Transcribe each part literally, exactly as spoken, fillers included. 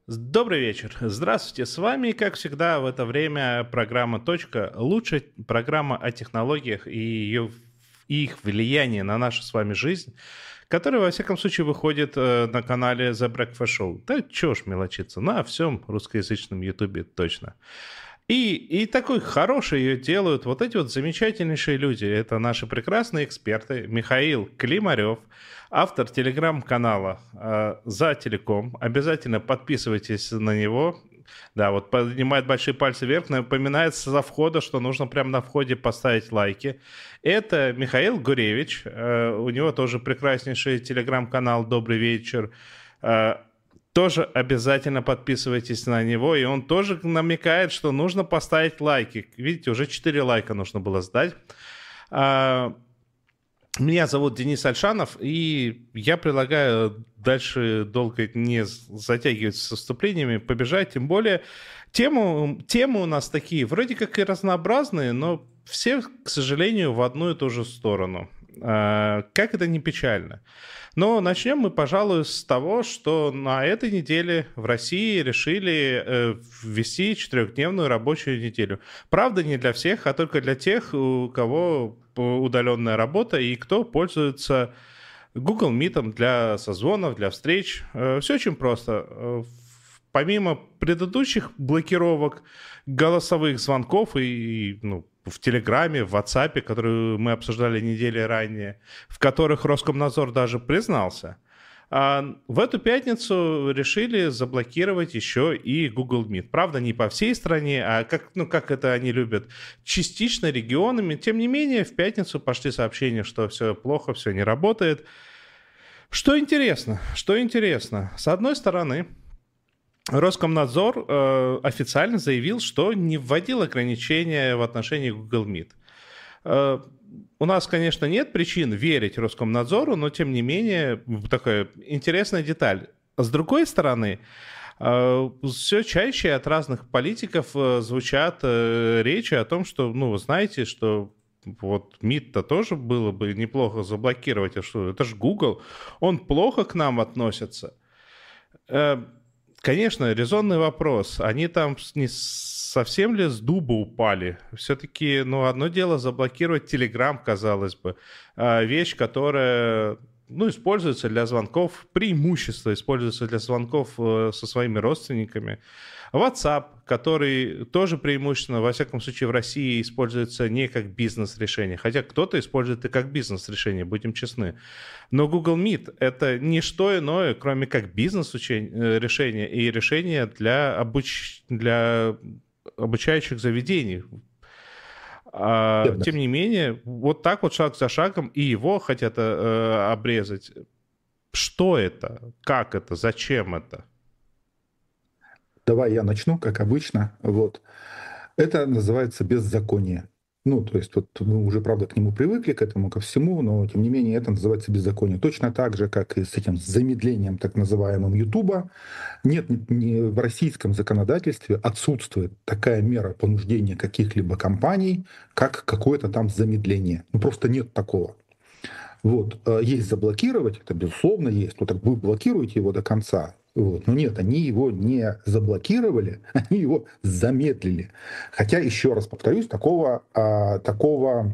Добрый вечер. Здравствуйте. С вами, как всегда, в это время программа «Точка». Лучшая программа о технологиях и ее, и их влиянии на нашу с вами жизнь, которая, во всяком случае, выходит э, на канале The Breakfast Show. Да чего ж мелочиться, на всем русскоязычном ютубе точно. И, и такой хороший ее делают вот эти вот замечательнейшие люди. Это наши прекрасные эксперты. Михаил Климарев, автор телеграм-канала э, «За телеком». Обязательно подписывайтесь на него. Да, вот поднимает большие пальцы вверх, напоминает со входа, что нужно прямо на входе поставить лайки. Это Михаил Гуревич. Э, у него тоже прекраснейший телеграм-канал «Добрый вечер». Э, Тоже обязательно подписывайтесь на него, и он тоже намекает, что нужно поставить лайки. Видите, уже четыре лайка нужно было сдать. А, Меня зовут Денис Альшанов, и я предлагаю дальше долго не затягивать с вступлениями, побежать. Тем более тему, темы у нас такие, вроде как и разнообразные, но все, к сожалению, в одну и ту же сторону. А, Как это не печально. Но начнем мы, пожалуй, с того, что на этой неделе в России решили э, ввести четырехдневную рабочую неделю. Правда, не для всех, а только для тех, у кого удаленная работа и кто пользуется Google Meet для созвонов, для встреч. Э, все очень просто. Э, Помимо предыдущих блокировок голосовых звонков и, ну, в Телеграме, в WhatsApp, которые мы обсуждали недели ранее, в которых Роскомнадзор даже признался, а в эту пятницу решили заблокировать еще и Google Meet. Правда, не по всей стране, а как, ну, как это они любят, частично регионами. Тем не менее, в пятницу пошли сообщения, что все плохо, все не работает. Что интересно, что интересно, с одной стороны, Роскомнадзор э, официально заявил, что не вводил ограничения в отношении Google Meet. Э, у нас, конечно, нет причин верить Роскомнадзору, но, тем не менее, такая интересная деталь. С другой стороны, э, все чаще от разных политиков э, звучат э, речи о том, что, ну, вы знаете, что вот Meet-то тоже было бы неплохо заблокировать, а что это же Google, он плохо к нам относится. Э, Конечно, резонный вопрос. Они там не совсем ли с дуба упали? Все-таки, ну, одно дело заблокировать Telegram, казалось бы. Вещь, которая, ну, используется для звонков, преимущество используется для звонков со своими родственниками. WhatsApp, который тоже преимущественно, во всяком случае, в России используется не как бизнес-решение, хотя кто-то использует и как бизнес-решение, будем честны. Но Google Meet — это не что иное, кроме как бизнес-решение и решение для, обуч... для обучающих заведений. А, Верно. тем не менее, вот так вот шаг за шагом, и его хотят э, обрезать. Что это? Как это? Зачем это? Давай я начну, как обычно. Вот. Это называется беззаконие. Ну, то есть вот мы уже, правда, к нему привыкли, к этому, ко всему, но, тем не менее, это называется беззаконие. Точно так же, как и с этим замедлением так называемым Ютуба. Нет, не, в российском законодательстве отсутствует такая мера понуждения каких-либо компаний, как какое-то там замедление. Ну, просто нет такого. Вот. Есть заблокировать, это безусловно есть, но так вы блокируете его до конца. Вот. Но нет, они его не заблокировали, они его замедлили. Хотя, еще раз повторюсь, такого, а, такого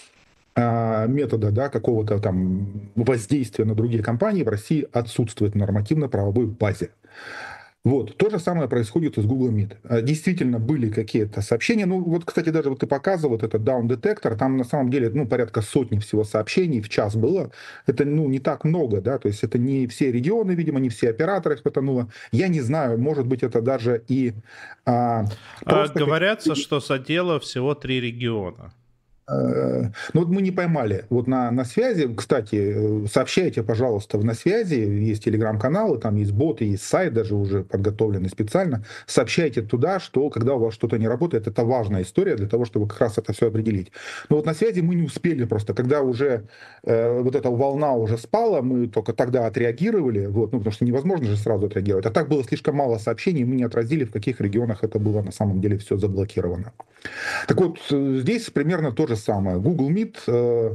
а, метода, да, какого-то там воздействия на другие компании в России отсутствует в нормативно-правовой базе. Вот. То же самое происходит и с Google Meet. Действительно были какие-то сообщения. Ну, вот, кстати, даже вот ты показывал вот этот даун-детектор, там на самом деле, ну, порядка сотни всего сообщений в час было. Это, ну, не так много, да, то есть это не все регионы, видимо, не все операторы хватануло. Я не знаю, может быть, это даже и а, А, просто говорятся, какие-то... что задело всего три региона. Ну вот мы не поймали. Вот на, на связи, кстати, сообщайте, пожалуйста, в «На связи», есть телеграм-каналы, там есть боты, есть сайт даже уже подготовленный специально. Сообщайте туда, что когда у вас что-то не работает, это важная история для того, чтобы как раз это все определить. Но вот на связи мы не успели просто. Когда уже э, вот эта волна уже спала, мы только тогда отреагировали, вот, ну потому что невозможно же сразу отреагировать. А так было слишком мало сообщений, мы не отразили, в каких регионах это было на самом деле все заблокировано. Так вот, здесь примерно то же самое. Google Meet,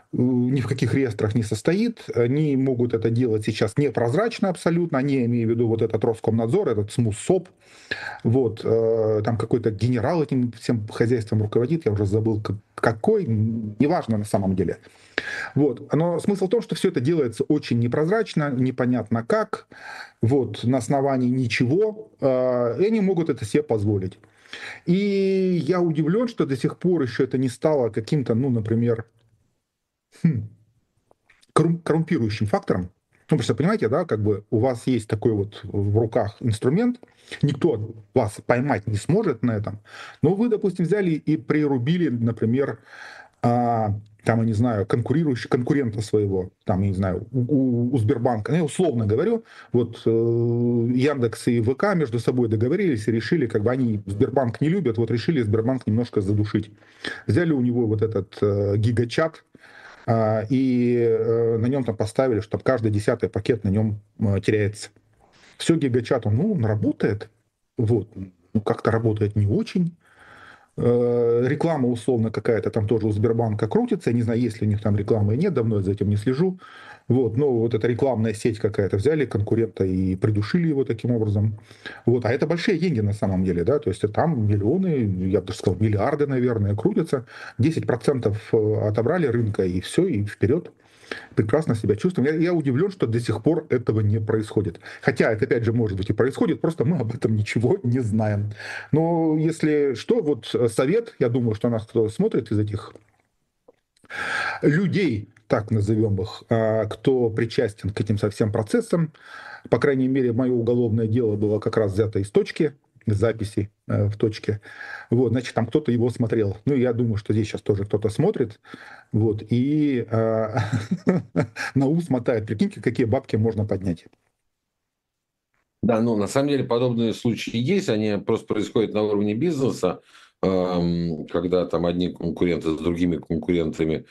ни в каких реестрах не состоит. Они могут это делать сейчас непрозрачно абсолютно. Они, имею в виду вот этот Роскомнадзор, этот СМУСОП. Вот, э, там какой-то генерал этим всем хозяйством руководит, я уже забыл какой, неважно на самом деле. Вот. Но смысл в том, что все это делается очень непрозрачно, непонятно как, вот, на основании ничего, э, и они могут это себе позволить. И я удивлен, что до сих пор еще это не стало каким-то, ну, например, хм, коррумпирующим фактором. Ну, потому что, понимаете, да, как бы у вас есть такой вот в руках инструмент, никто вас поймать не сможет на этом, но вы, допустим, взяли и прирубили, например, а, там, я не знаю, конкурирующего, конкурента своего, там, я не знаю, у, у Сбербанка, ну, я условно говорю, вот э, Яндекс и ВК между собой договорились и решили, как бы они Сбербанк не любят, вот решили Сбербанк немножко задушить. Взяли у него вот этот э, гигачат, а, и э, на нем там поставили, чтобы каждый десятый пакет на нем э, теряется. Все гигачат, он, ну, он работает, вот, ну, как-то работает не очень. Э, Реклама условно какая-то там тоже у Сбербанка крутится. Я не знаю, есть ли у них там реклама и нет, давно я за этим не слежу. Вот, но вот эта рекламная сеть какая-то, взяли конкурента и придушили его таким образом. Вот, а это большие деньги на самом деле, да, то есть там миллионы, я бы даже сказал, миллиарды, наверное, крутятся. десять процентов отобрали рынка, и все, и вперед. Прекрасно себя чувствуем. Я, я удивлен, что до сих пор этого не происходит. Хотя это, опять же, может быть и происходит, просто мы об этом ничего не знаем. Но если что, вот совет, я думаю, что нас кто смотрит из этих людей, так назовем их, а, кто причастен к этим совсем процессам, по крайней мере, мое уголовное дело было как раз взято из точки, из записи э, в точке. Вот, значит, там кто-то его смотрел. Ну, я думаю, что здесь сейчас тоже кто-то смотрит. Вот, и э, на ус мотает. Прикиньте, какие бабки можно поднять. Да, ну на самом деле подобные случаи есть, они просто происходят на уровне бизнеса, эм, когда там одни конкуренты с другими конкурентами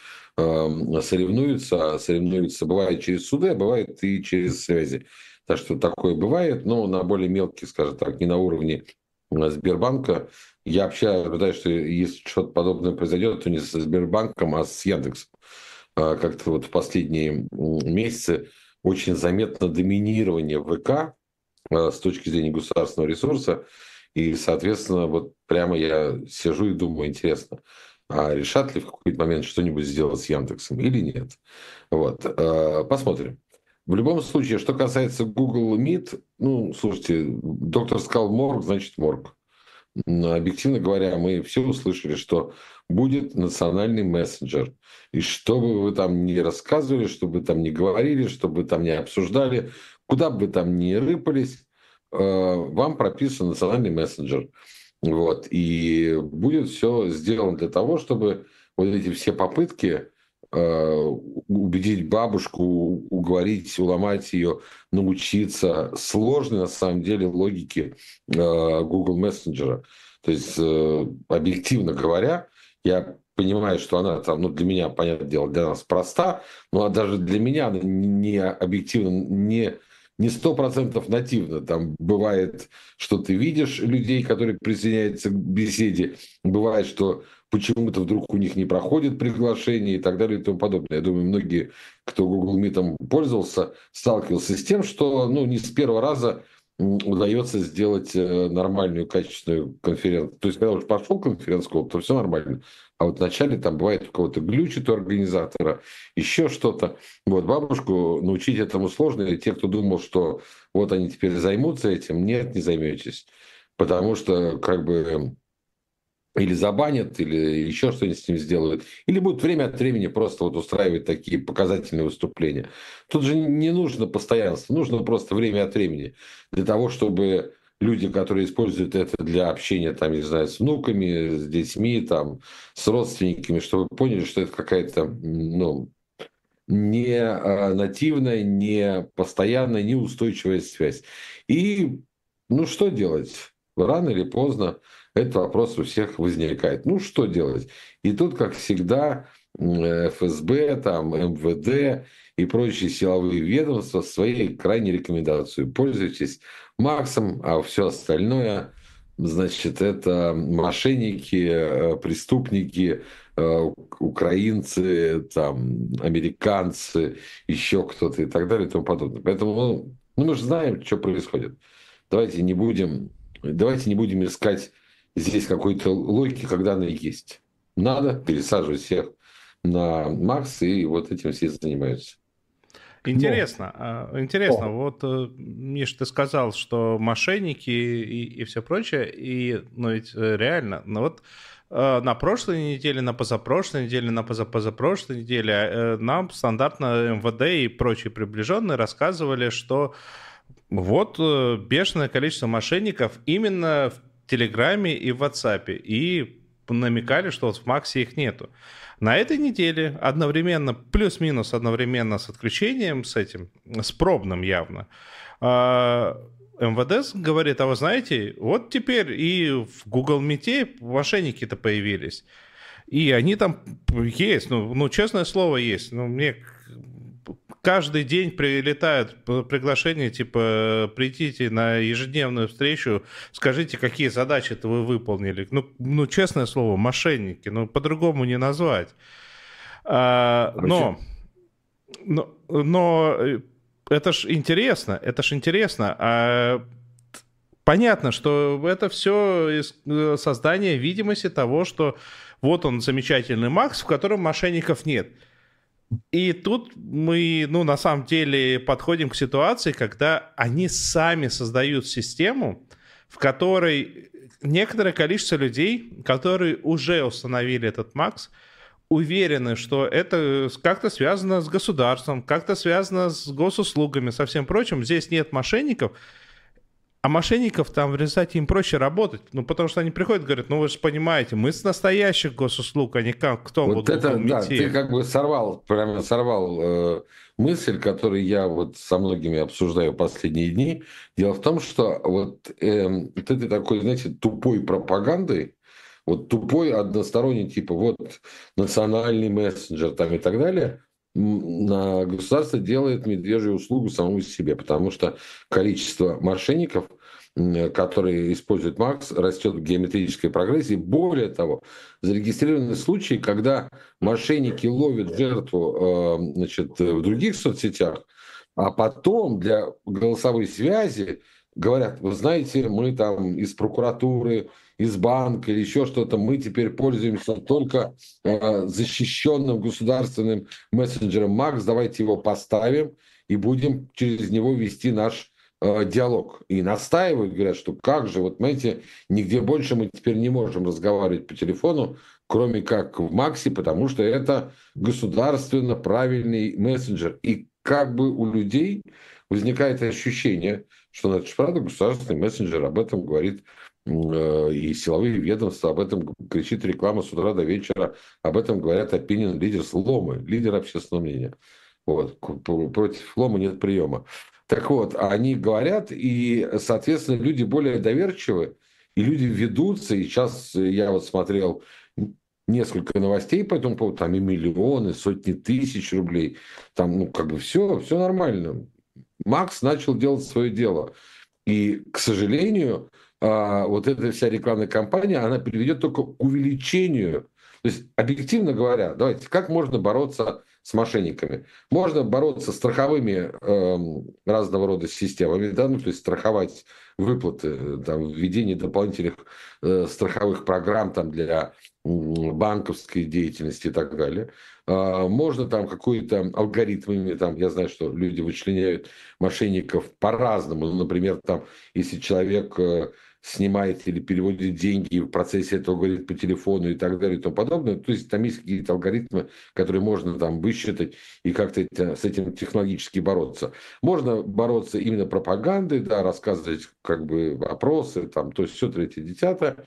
эм, соревнуются, а соревнуются бывает через суды, а бывает и через связи. Так что такое бывает, но на более мелких, скажем так, не на уровне э, Сбербанка. Я вообще ожидаю, что если что-то подобное произойдет, то не с Сбербанком, а с Яндексом. А как-то вот в последние м, месяцы очень заметно доминирование ВК э, с точки зрения государственного ресурса. И, соответственно, вот прямо я сижу и думаю, интересно, а решат ли в какой-то момент что-нибудь сделать с Яндексом или нет? Вот. э, Посмотрим. В любом случае, что касается Google Meet, ну, слушайте, доктор сказал морг, значит морг. Но, объективно говоря, мы все услышали, что будет национальный мессенджер. И что бы вы там ни рассказывали, что бы там ни говорили, что бы там ни обсуждали, куда бы вы там ни рыпались, э, вам прописан национальный мессенджер. Вот. И будет все сделано для того, чтобы вот эти все попытки э, убедить бабушку, уговорить, уломать ее, научиться сложной на самом деле логике э, Google мессенджера. То есть, э, объективно говоря, я понимаю, что она там, ну, для меня, понятное дело, для нас проста, но а даже для меня она не объективно, не не сто процентов нативно. Там бывает, что ты видишь людей, которые присоединяются к беседе, бывает, что почему-то вдруг у них не проходит приглашение и так далее и тому подобное. Я думаю, многие, кто Google Meet пользовался, сталкивался с тем, что ну, не с первого раза удается сделать нормальную, качественную конференцию. То есть, когда уже пошел конференц-колл, то все нормально. А вот вначале там бывает у кого-то глючит у организатора, еще что-то. Вот бабушку научить этому сложно. И те, кто думал, что вот они теперь займутся этим, нет, не займетесь. Потому что как бы или забанят, или еще что-нибудь с ним сделают. Или будут время от времени просто вот устраивать такие показательные выступления. Тут же не нужно постоянство, нужно просто время от времени. Для того, чтобы люди, которые используют это для общения, там, не знаю, с внуками, с детьми, там, с родственниками, чтобы поняли, что это какая-то, ну, не а, нативная, не постоянная, не устойчивая связь. И, ну, что делать? Рано или поздно этот вопрос у всех возникает. Ну, что делать? И тут, как всегда, эф эс бэ, там, эм вэ дэ и прочие силовые ведомства своей крайней рекомендацией. Пользуйтесь Максом, а все остальное, значит, это мошенники, э, преступники, украинцы, там, американцы, еще кто-то и так далее и тому подобное. Поэтому ну, ну, мы же знаем, что происходит. Давайте не будем, давайте не будем искать здесь какой-то логики, когда она есть. Надо пересаживать всех на Макс, и вот этим все занимаются. Интересно, а, интересно. О. Вот, э, Миш, ты сказал, что мошенники и, и все прочее, и, ну ведь э, реально, ну вот э, на прошлой неделе, на позапрошлой неделе, на позапозапрошлой неделе э, нам стандартно эм вэ дэ и прочие приближенные рассказывали, что вот э, бешеное количество мошенников именно в Телеграме и в WhatsApp, и намекали, что вот в Максе их нету. На этой неделе одновременно, плюс-минус одновременно с отключением, с этим, с пробным явно, а, эм вэ дэ говорит, а вы знаете, вот теперь и в Google Meet мошенники-то появились. И они там есть, ну, ну честное слово, есть. Ну, мне каждый день прилетают приглашения, типа, придите на ежедневную встречу, скажите, какие задачи-то вы выполнили. Ну, ну, честное слово, мошенники, ну, по-другому не назвать. А, но, но, но это ж интересно, это ж интересно. А, понятно, что это все создание видимости того, что вот он замечательный Макс, в котором мошенников нет. И тут мы, ну, на самом деле подходим к ситуации, когда они сами создают систему, в которой некоторое количество людей, которые уже установили этот Макс, уверены, что это как-то связано с государством, как-то связано с госуслугами, со всем прочим. Здесь нет мошенников. А мошенников там в результате им проще работать, ну, потому что они приходят и говорят, ну, вы же понимаете, мы с настоящих госуслуг, а не как кто Вот вот это, да, мети. ты как бы сорвал, прямо сорвал э, мысль, которую я вот со многими обсуждаю последние дни. Дело в том, что вот, э, вот этой такой, знаете, тупой пропагандой, вот тупой односторонний, типа, вот национальный мессенджер там и так далее, на государство делает медвежью услугу самому себе, потому что количество мошенников, которые используют Макс, растет в геометрической прогрессии. Более того, зарегистрированы случаи, когда мошенники ловят жертву значит, в других соцсетях, а потом для голосовой связи говорят, вы знаете, мы там из прокуратуры, из банка или еще что-то, мы теперь пользуемся только э, защищенным государственным мессенджером Макс, давайте его поставим и будем через него вести наш э, диалог. И настаивают, говорят, что как же, вот знаете, нигде больше мы теперь не можем разговаривать по телефону, кроме как в Максе, потому что это государственно правильный мессенджер. И как бы у людей возникает ощущение, что это же правда государственный мессенджер, об этом говорит и силовые ведомства, об этом кричит реклама с утра до вечера, об этом говорят opinion leaders, ломы, лидер общественного мнения. Вот. Против лома нет приема. Так вот, они говорят, и, соответственно, люди более доверчивы, и люди ведутся, и сейчас я вот смотрел несколько новостей по этому поводу, там и миллионы, сотни тысяч рублей, там, ну, как бы все, все нормально. Макс начал делать свое дело. И, к сожалению, вот эта вся рекламная кампания, она приведет только к увеличению. То есть, объективно говоря, давайте, как можно бороться с мошенниками? Можно бороться с страховыми э, разного рода системами, да, ну, то есть страховать выплаты, там, введение дополнительных э, страховых программ там, для э, банковской деятельности и так далее. Э, можно там какой-то алгоритмами, там, я знаю, что люди вычленяют мошенников по-разному. Ну, например, там, если человек э, снимает или переводит деньги и в процессе этого говорит по телефону и так далее и тому подобное. То есть там есть какие-то алгоритмы, которые можно там высчитать и как-то это, с этим технологически бороться. Можно бороться именно пропагандой, да, рассказывать как бы опросы, там, то есть все третье, десятое.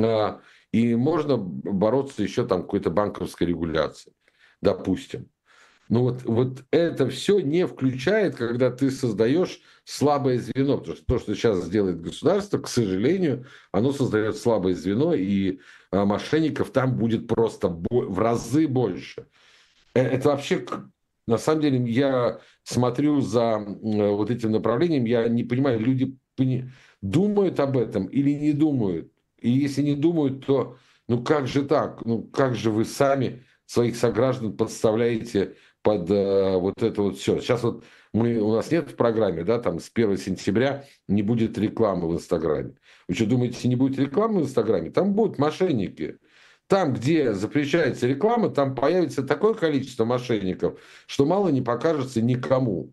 И можно бороться еще там какой-то банковской регуляцией, допустим. Ну вот, вот это все не включает, когда ты создаешь слабое звено, потому что то, что сейчас делает государство, к сожалению, оно создает слабое звено, и а, мошенников там будет просто в разы больше. Это вообще, на самом деле, я смотрю за вот этим направлением, я не понимаю, люди думают об этом или не думают. И если не думают, то Ну как же так? Ну как же вы сами своих сограждан подставляете под э, вот это вот все? Сейчас вот мы, у нас нет в программе, да, там с первого сентября не будет рекламы в Инстаграме. Вы что, думаете, не будет рекламы в Инстаграме? Там будут мошенники. Там, где запрещается реклама, там появится такое количество мошенников, что мало не покажется никому.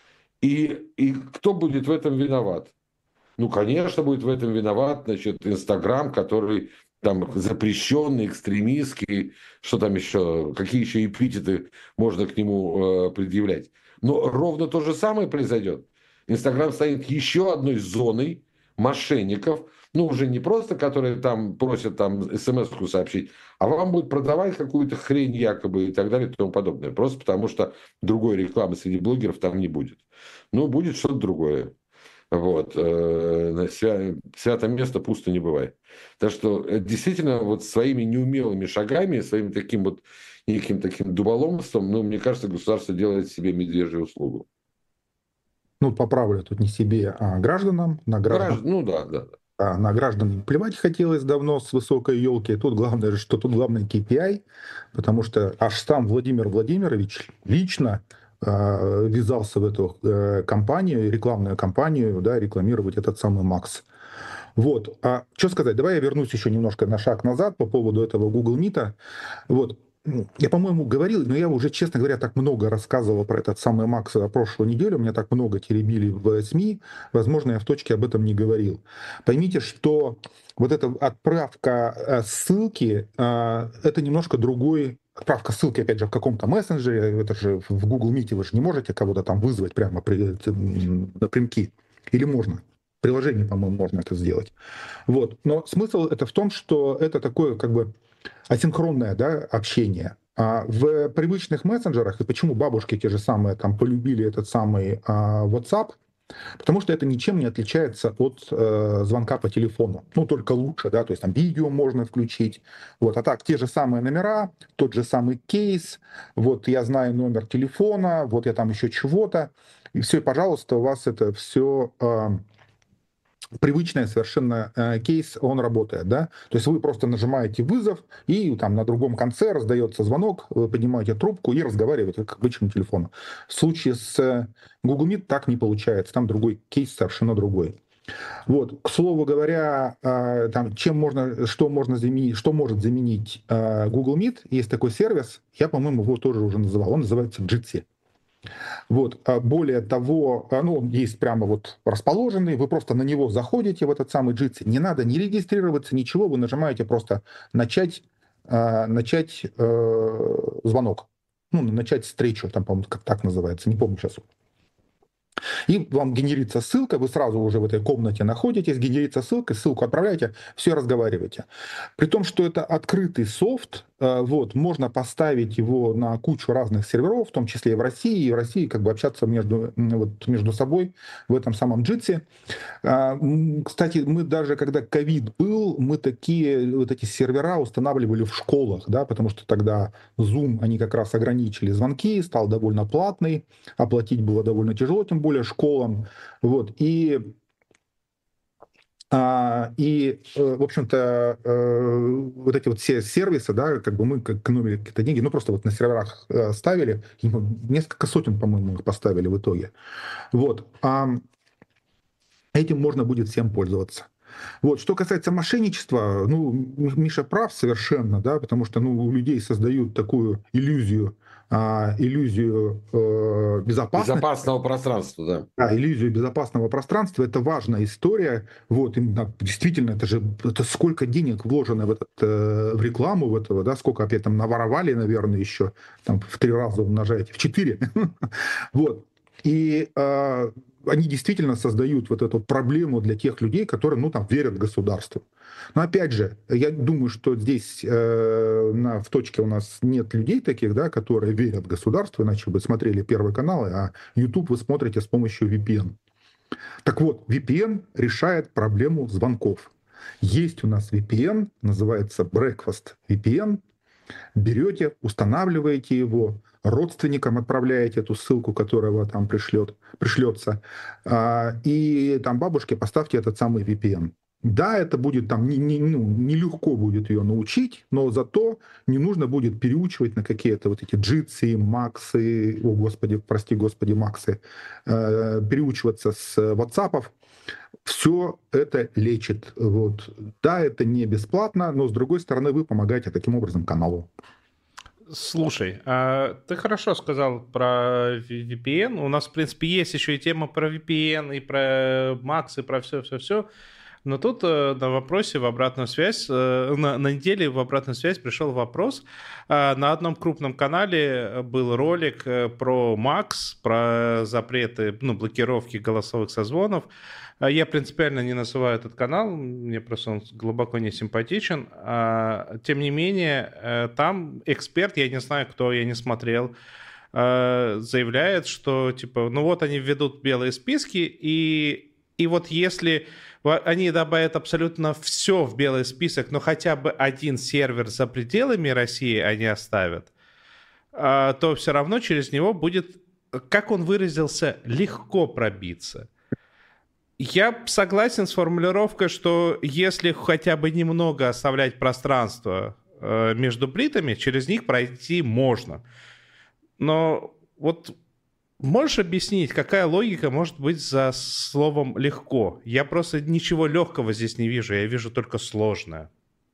И, и кто будет в этом виноват? Ну, конечно, будет в этом виноват, значит, Инстаграм, который там запрещенный, экстремистский, что там еще, какие еще эпитеты можно к нему э, предъявлять. Но ровно то же самое произойдет. Инстаграм станет еще одной зоной мошенников, ну, уже не просто, которые там просят там смс-ку сообщить, а вам будут продавать какую-то хрень якобы и так далее и тому подобное. Просто потому что другой рекламы среди блогеров там не будет. Ну, будет что-то другое. Вот. э, свя- Святое место пусто не бывает. Так что э, действительно вот своими неумелыми шагами, своим таким вот неким таким дуболомством, ну, мне кажется, государство делает себе медвежью услугу. Ну, поправлю тут не себе, а гражданам. На граждан, Граждан, ну да, да. Да. а, на граждан плевать хотелось давно с высокой елки. Тут главное, что тут главное кей пи ай, потому что аж сам Владимир Владимирович лично а, ввязался в эту э, кампанию, рекламную кампанию, да, рекламировать этот самый Макс. Вот. А что сказать? Давай я вернусь еще немножко на шаг назад по поводу этого Google Meet. Вот. Я, по-моему, говорил, но я уже, честно говоря, так много рассказывал про этот самый Макс прошлую неделю, меня так много теребили в СМИ, возможно, я в точке об этом не говорил. Поймите, что вот эта отправка э, ссылки, э, это немножко другой, отправка ссылки, опять же, в каком-то мессенджере, это же в Google Meet вы же не можете кого-то там вызвать прямо при, напрямки, или можно? В приложении, по-моему, можно это сделать. Вот. Но смысл это в том, что это такое как бы асинхронное, да, общение. А в привычных мессенджерах, и почему бабушки те же самые там полюбили этот самый а, WhatsApp, потому что это ничем не отличается от э, звонка по телефону. Ну, только лучше, да, то есть там видео можно включить. Вот, а так, те же самые номера, тот же самый кейс, вот я знаю номер телефона, вот я там еще чего-то, и все, пожалуйста, у вас это все... Э, привычный совершенно э, кейс, он работает, да, то есть вы просто нажимаете вызов, и там на другом конце раздается звонок, вы поднимаете трубку и разговариваете как обычным телефоном. В случае с Google Meet так не получается, там другой кейс, совершенно другой. Вот, к слову говоря, э, там, чем можно, что можно заменить, что может заменить э, Google Meet, есть такой сервис, я, по-моему, его тоже уже называл, он называется Jitsi. Вот. Более того, ну, он есть прямо вот расположенный, вы просто на него заходите, в этот самый Jitsi, не надо не регистрироваться, ничего, вы нажимаете просто начать, начать э, звонок, ну, начать встречу, там, по-моему, как так называется, не помню сейчас. И вам генерится ссылка, вы сразу уже в этой комнате находитесь, генерится ссылка, ссылку отправляете, все разговариваете. При том, что это открытый софт, вот, можно поставить его на кучу разных серверов, в том числе и в России, и в России как бы общаться между, вот, между собой в этом самом Jitsi. Кстати, мы даже, когда ковид был, мы такие вот эти сервера устанавливали в школах, да, потому что тогда Zoom, они как раз ограничили звонки, стал довольно платный, оплатить было довольно тяжело, тем более школам. Вот, и а, и, в общем-то, вот эти вот все сервисы, да, как бы мы экономили какие-то деньги, ну, просто вот на серверах ставили, несколько сотен, по-моему, их поставили в итоге. Вот. А этим можно будет всем пользоваться. Вот. Что касается мошенничества, ну, Миша прав совершенно, да, потому что, ну, у людей создают такую иллюзию, а, иллюзию э, безопасности. Безопасного пространства, да. Да, иллюзию безопасного пространства — это важная история. Вот, именно, действительно, это же это сколько денег вложено в, этот, э, в рекламу в этого, да, сколько опять там наворовали, наверное, еще там в три раза умножаете, в четыре. Вот. И э, они действительно создают вот эту проблему для тех людей, которые, ну, там, верят государству. Но опять же, я думаю, что здесь э, на, в точке у нас нет людей таких, да, которые верят государству, иначе бы смотрели Первый канал, а YouTube вы смотрите с помощью ви пи эн. Так вот, ви пи эн решает проблему звонков. Есть у нас ви пи эн, называется Breakfast ви пи эн. Берете, устанавливаете его, родственникам отправляете эту ссылку, которая вам там пришлет, пришлется, и там бабушке поставьте этот самый ви пи эн. Да, это будет там не, не, ну, нелегко будет ее научить, но зато не нужно будет переучивать на какие-то вот эти джитсы, максы, о господи, прости господи, максы, э, переучиваться с WhatsApp. Все это лечит. Вот. Да, это не бесплатно, но с другой стороны вы помогаете таким образом каналу. Слушай, а ты хорошо сказал про ви пи эн. У нас, в принципе, есть еще и тема про ви пи эн, и про Макс, и про все-все-все. Но тут э, на вопросе в обратную связь, э, на, на неделе в обратную связь пришел вопрос. Э, на одном крупном канале был ролик э, про Макс, про запреты, ну, блокировки голосовых созвонов. Э, Я принципиально не называю этот канал, мне просто он глубоко не симпатичен. А, Тем не менее, э, там эксперт, я не знаю кто, я не смотрел, э, заявляет, что типа, ну вот они введут белые списки, и, и вот если они добавят абсолютно все в белый список, но хотя бы один сервер за пределами России они оставят, а, то все равно через него будет, как он выразился, легко пробиться. Я согласен с формулировкой, что если хотя бы немного оставлять пространство э, между плитами, через них пройти можно. Но вот можешь объяснить, какая логика может быть за словом «легко»? Я просто ничего легкого здесь не вижу, я вижу только сложное.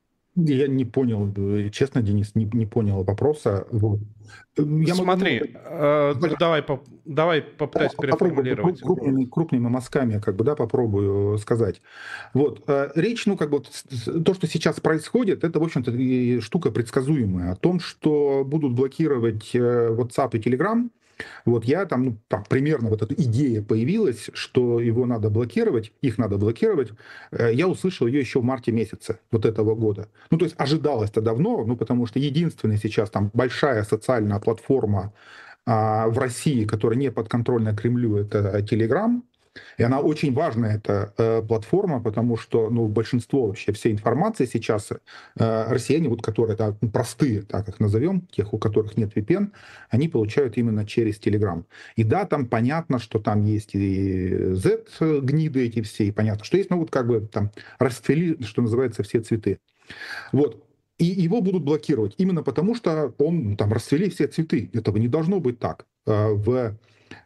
Я не понял, э, честно, Денис, не, не понял вопроса. Вот. Я могу, ну, Смотри, э, давай, поп- давай попытаюсь попробую переформулировать. крупными, крупными мазками, как бы, да, попробую сказать. Вот, э, речь, ну, как бы, то, что сейчас происходит, это, в общем-то, и штука предсказуемая. О том, что будут блокировать э, WhatsApp и Telegram. Вот я там, ну, там примерно вот эта идея появилась, что его надо блокировать, их надо блокировать. Э, Я услышал ее еще в марте месяце вот этого года. Ну, то есть ожидалось это давно, ну, потому что единственная сейчас там большая социальная платформа а, в России, которая не подконтрольна Кремлю, это Telegram. И она очень важная, эта э, платформа, потому что ну, большинство вообще всей информации сейчас э, россияне, вот, которые да, простые, так их назовем, тех, у которых нет ви пи эн, они получают именно через Telegram. И да, там понятно, что там есть и Z-гниды эти все, и понятно, что есть, ну вот как бы там расцвели, что называется, все цветы. Вот. И его будут блокировать именно потому, что он там расцвели все цветы. Этого не должно быть так. Э, В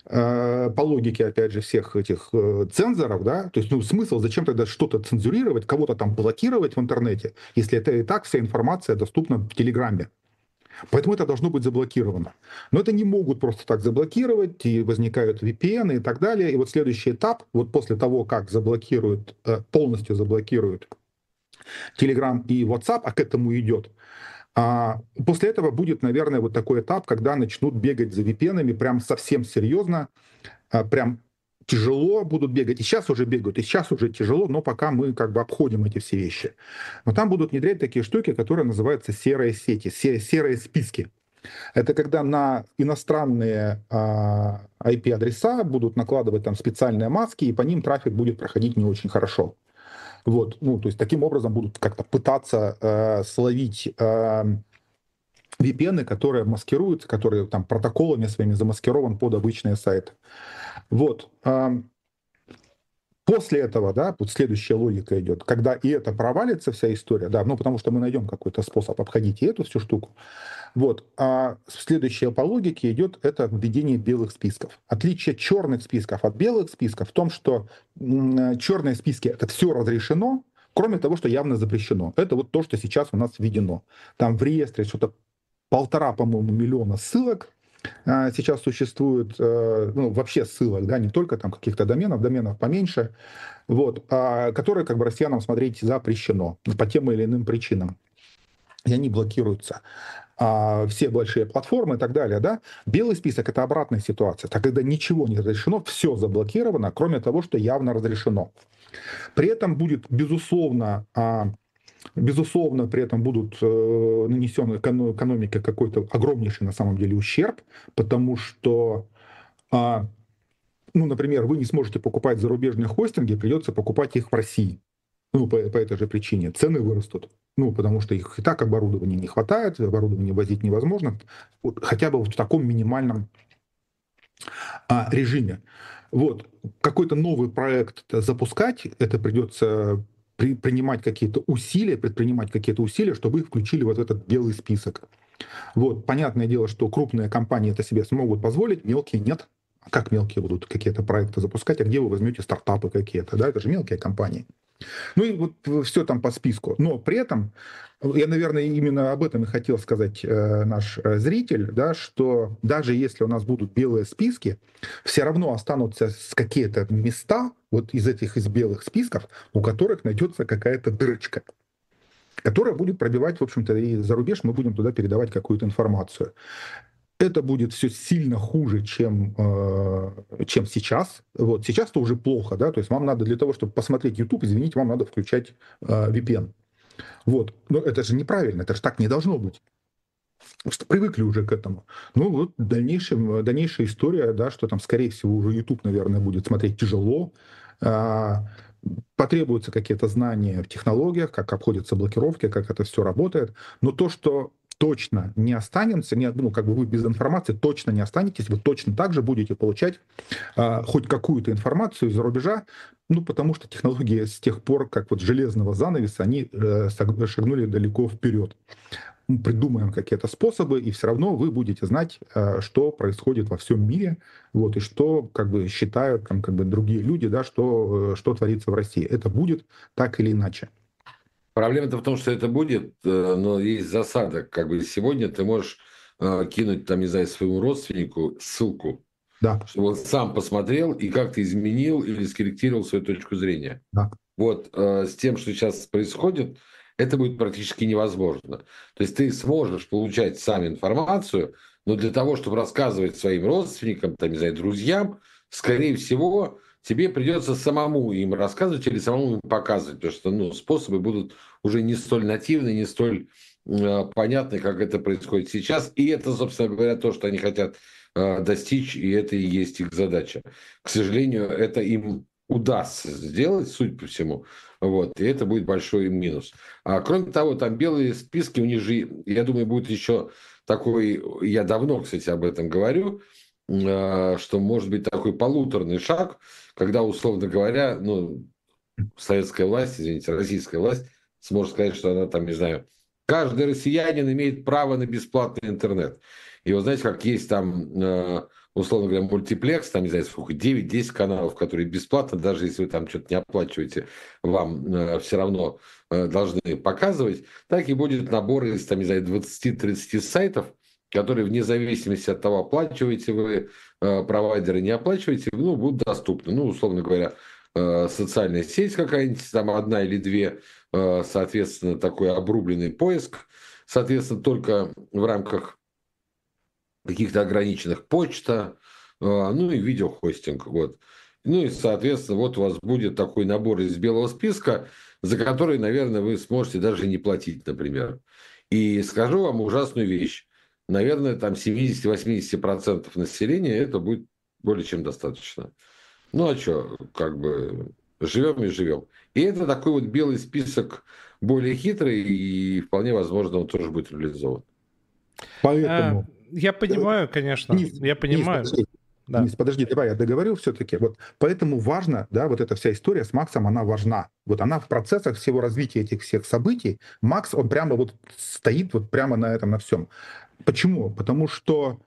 э, по логике, опять же, всех этих э, цензоров, да, то есть, ну, смысл, зачем тогда что-то цензурировать, кого-то там блокировать в интернете, если это и так вся информация доступна в Телеграме. Поэтому это должно быть заблокировано. Но это не могут просто так заблокировать, и возникают ви пи эн и так далее. И вот следующий этап, вот после того, как заблокируют, э, полностью заблокируют Telegram и WhatsApp, а к этому идет, а после этого будет, наверное, вот такой этап, когда начнут бегать за ви пи эн-ами прям совсем серьезно, а, прям тяжело будут бегать. И сейчас уже бегают, и сейчас уже тяжело, но пока мы как бы обходим эти все вещи. Но там будут внедрять такие штуки, которые называются серые сети, серые списки. Это когда на иностранные а, ай пи-адреса будут накладывать там специальные маски, и по ним трафик будет проходить не очень хорошо. Вот, ну, то есть таким образом будут как-то пытаться э, словить э, ви пи эн, которые маскируются, которые там протоколами своими замаскирован под обычные сайты. Вот. Э, после этого, да, вот следующая логика идет, когда и это провалится, вся история, да, ну, потому что мы найдем какой-то способ обходить и эту всю штуку. Вот. А следующая по логике идет это введение белых списков. Отличие черных списков от белых списков в том, что м, черные списки это все разрешено, кроме того, что явно запрещено. Это вот то, что сейчас у нас введено. Там в реестре что-то полтора, по-моему, миллиона ссылок а, сейчас существует, э, ну, вообще ссылок, да, не только там каких-то доменов, доменов поменьше, вот, а, которые как бы россиянам смотреть запрещено по тем или иным причинам. И они блокируются. А, все большие платформы и так далее, да, белый список — это обратная ситуация. Так, когда ничего не разрешено, все заблокировано, кроме того, что явно разрешено. При этом будет, безусловно, а, безусловно, при этом будут э, нанесен экономике какой-то огромнейший на самом деле ущерб, потому что, а, ну, например, вы не сможете покупать зарубежные хостинги, придется покупать их в России. Ну, по, по этой же причине. Цены вырастут. Ну, потому что их и так оборудования не хватает, оборудование возить невозможно, вот, хотя бы в таком минимальном а, режиме. Вот. Какой-то новый проект запускать, это придется при, принимать какие-то усилия, предпринимать какие-то усилия, чтобы их включили вот в этот белый список. Вот. Понятное дело, что крупные компании это себе смогут позволить, мелкие нет. А как мелкие будут какие-то проекты запускать? А где вы возьмете стартапы какие-то? Да? Это же мелкие компании. Ну и вот все там по списку. Но при этом, я, наверное, именно об этом и хотел сказать э, наш э, зритель, да, что даже если у нас будут белые списки, все равно останутся какие-то места вот из этих из белых списков, у которых найдется какая-то дырочка, которая будет пробивать, в общем-то, и за рубеж мы будем туда передавать какую-то информацию. Это будет все сильно хуже, чем, э, чем сейчас. Вот. Сейчас-то уже плохо, да, то есть вам надо для того, чтобы посмотреть YouTube, извините, вам надо включать э, ви пи эн. Вот. Но это же неправильно, это же так не должно быть. Потому что привыкли уже к этому. Ну вот дальнейшая, дальнейшая история, да, что там, скорее всего, уже YouTube, наверное, будет смотреть тяжело. Э, потребуются какие-то знания в технологиях, как обходятся блокировки, как это все работает. Но то, что точно не останемся, не, ну, как бы вы без информации точно не останетесь, вы точно так же будете получать а, хоть какую-то информацию из-за рубежа, ну, потому что технологии с тех пор, как вот железного занавеса, они э, шагнули далеко вперед. Мы придумаем какие-то способы, и все равно вы будете знать, э, что происходит во всем мире, вот, и что как бы считают там, как бы другие люди, да, что, э, что творится в России. Это будет так или иначе. Проблема-то в том, что это будет, но есть засада. Как бы сегодня ты можешь кинуть, там, не знаю, своему родственнику ссылку, Да. чтобы он сам посмотрел и как-то изменил или скорректировал свою точку зрения. Да. Вот с тем, что сейчас происходит, это будет практически невозможно. То есть ты сможешь получать сам информацию, но для того, чтобы рассказывать своим родственникам, там, не знаю, друзьям, скорее всего, тебе придется самому им рассказывать или самому им показывать, потому что ну, способы будут уже не столь нативны, не столь э, понятны, как это происходит сейчас. И это, собственно говоря, то, что они хотят э, достичь, и это и есть их задача. К сожалению, это им удастся сделать, суть по всему. Вот, и это будет большой минус. А кроме того, там белые списки, у них же, я думаю, будет еще такой, я давно, кстати, об этом говорю, что может быть такой полуторный шаг, когда, условно говоря, ну, советская власть, извините, российская власть сможет сказать, что она там, не знаю, каждый россиянин имеет право на бесплатный интернет. И вот знаете, как есть там, условно говоря, мультиплекс, там, не знаю, сколько, девять-десять каналов, которые бесплатно, даже если вы там что-то не оплачиваете, вам все равно должны показывать, так и будет набор из, там, не знаю, двадцати-тридцати сайтов, которые вне зависимости от того, оплачиваете вы э, провайдеры, не оплачиваете, ну, будут доступны. Ну, условно говоря, э, социальная сеть какая-нибудь, там одна или две, э, соответственно, такой обрубленный поиск, соответственно, только в рамках каких-то ограниченных почта, э, ну и видеохостинг, вот. Ну и, соответственно, вот у вас будет такой набор из белого списка, за который, наверное, вы сможете даже не платить, например. И скажу вам ужасную вещь. Наверное, там семьдесят-восемьдесят процентов населения это будет более чем достаточно. Ну а что, как бы живем и живем. И это такой вот белый список более хитрый, и вполне возможно, он тоже будет реализован. Поэтому... Я понимаю, конечно, Денис, я понимаю. Денис, подожди, да. Денис, подожди, давай я договорю все-таки. Вот поэтому важно, да, вот эта вся история с Максом, она важна. Вот она в процессах всего развития этих всех событий. Макс, он прямо вот стоит вот прямо на этом, на всем. Почему? Потому что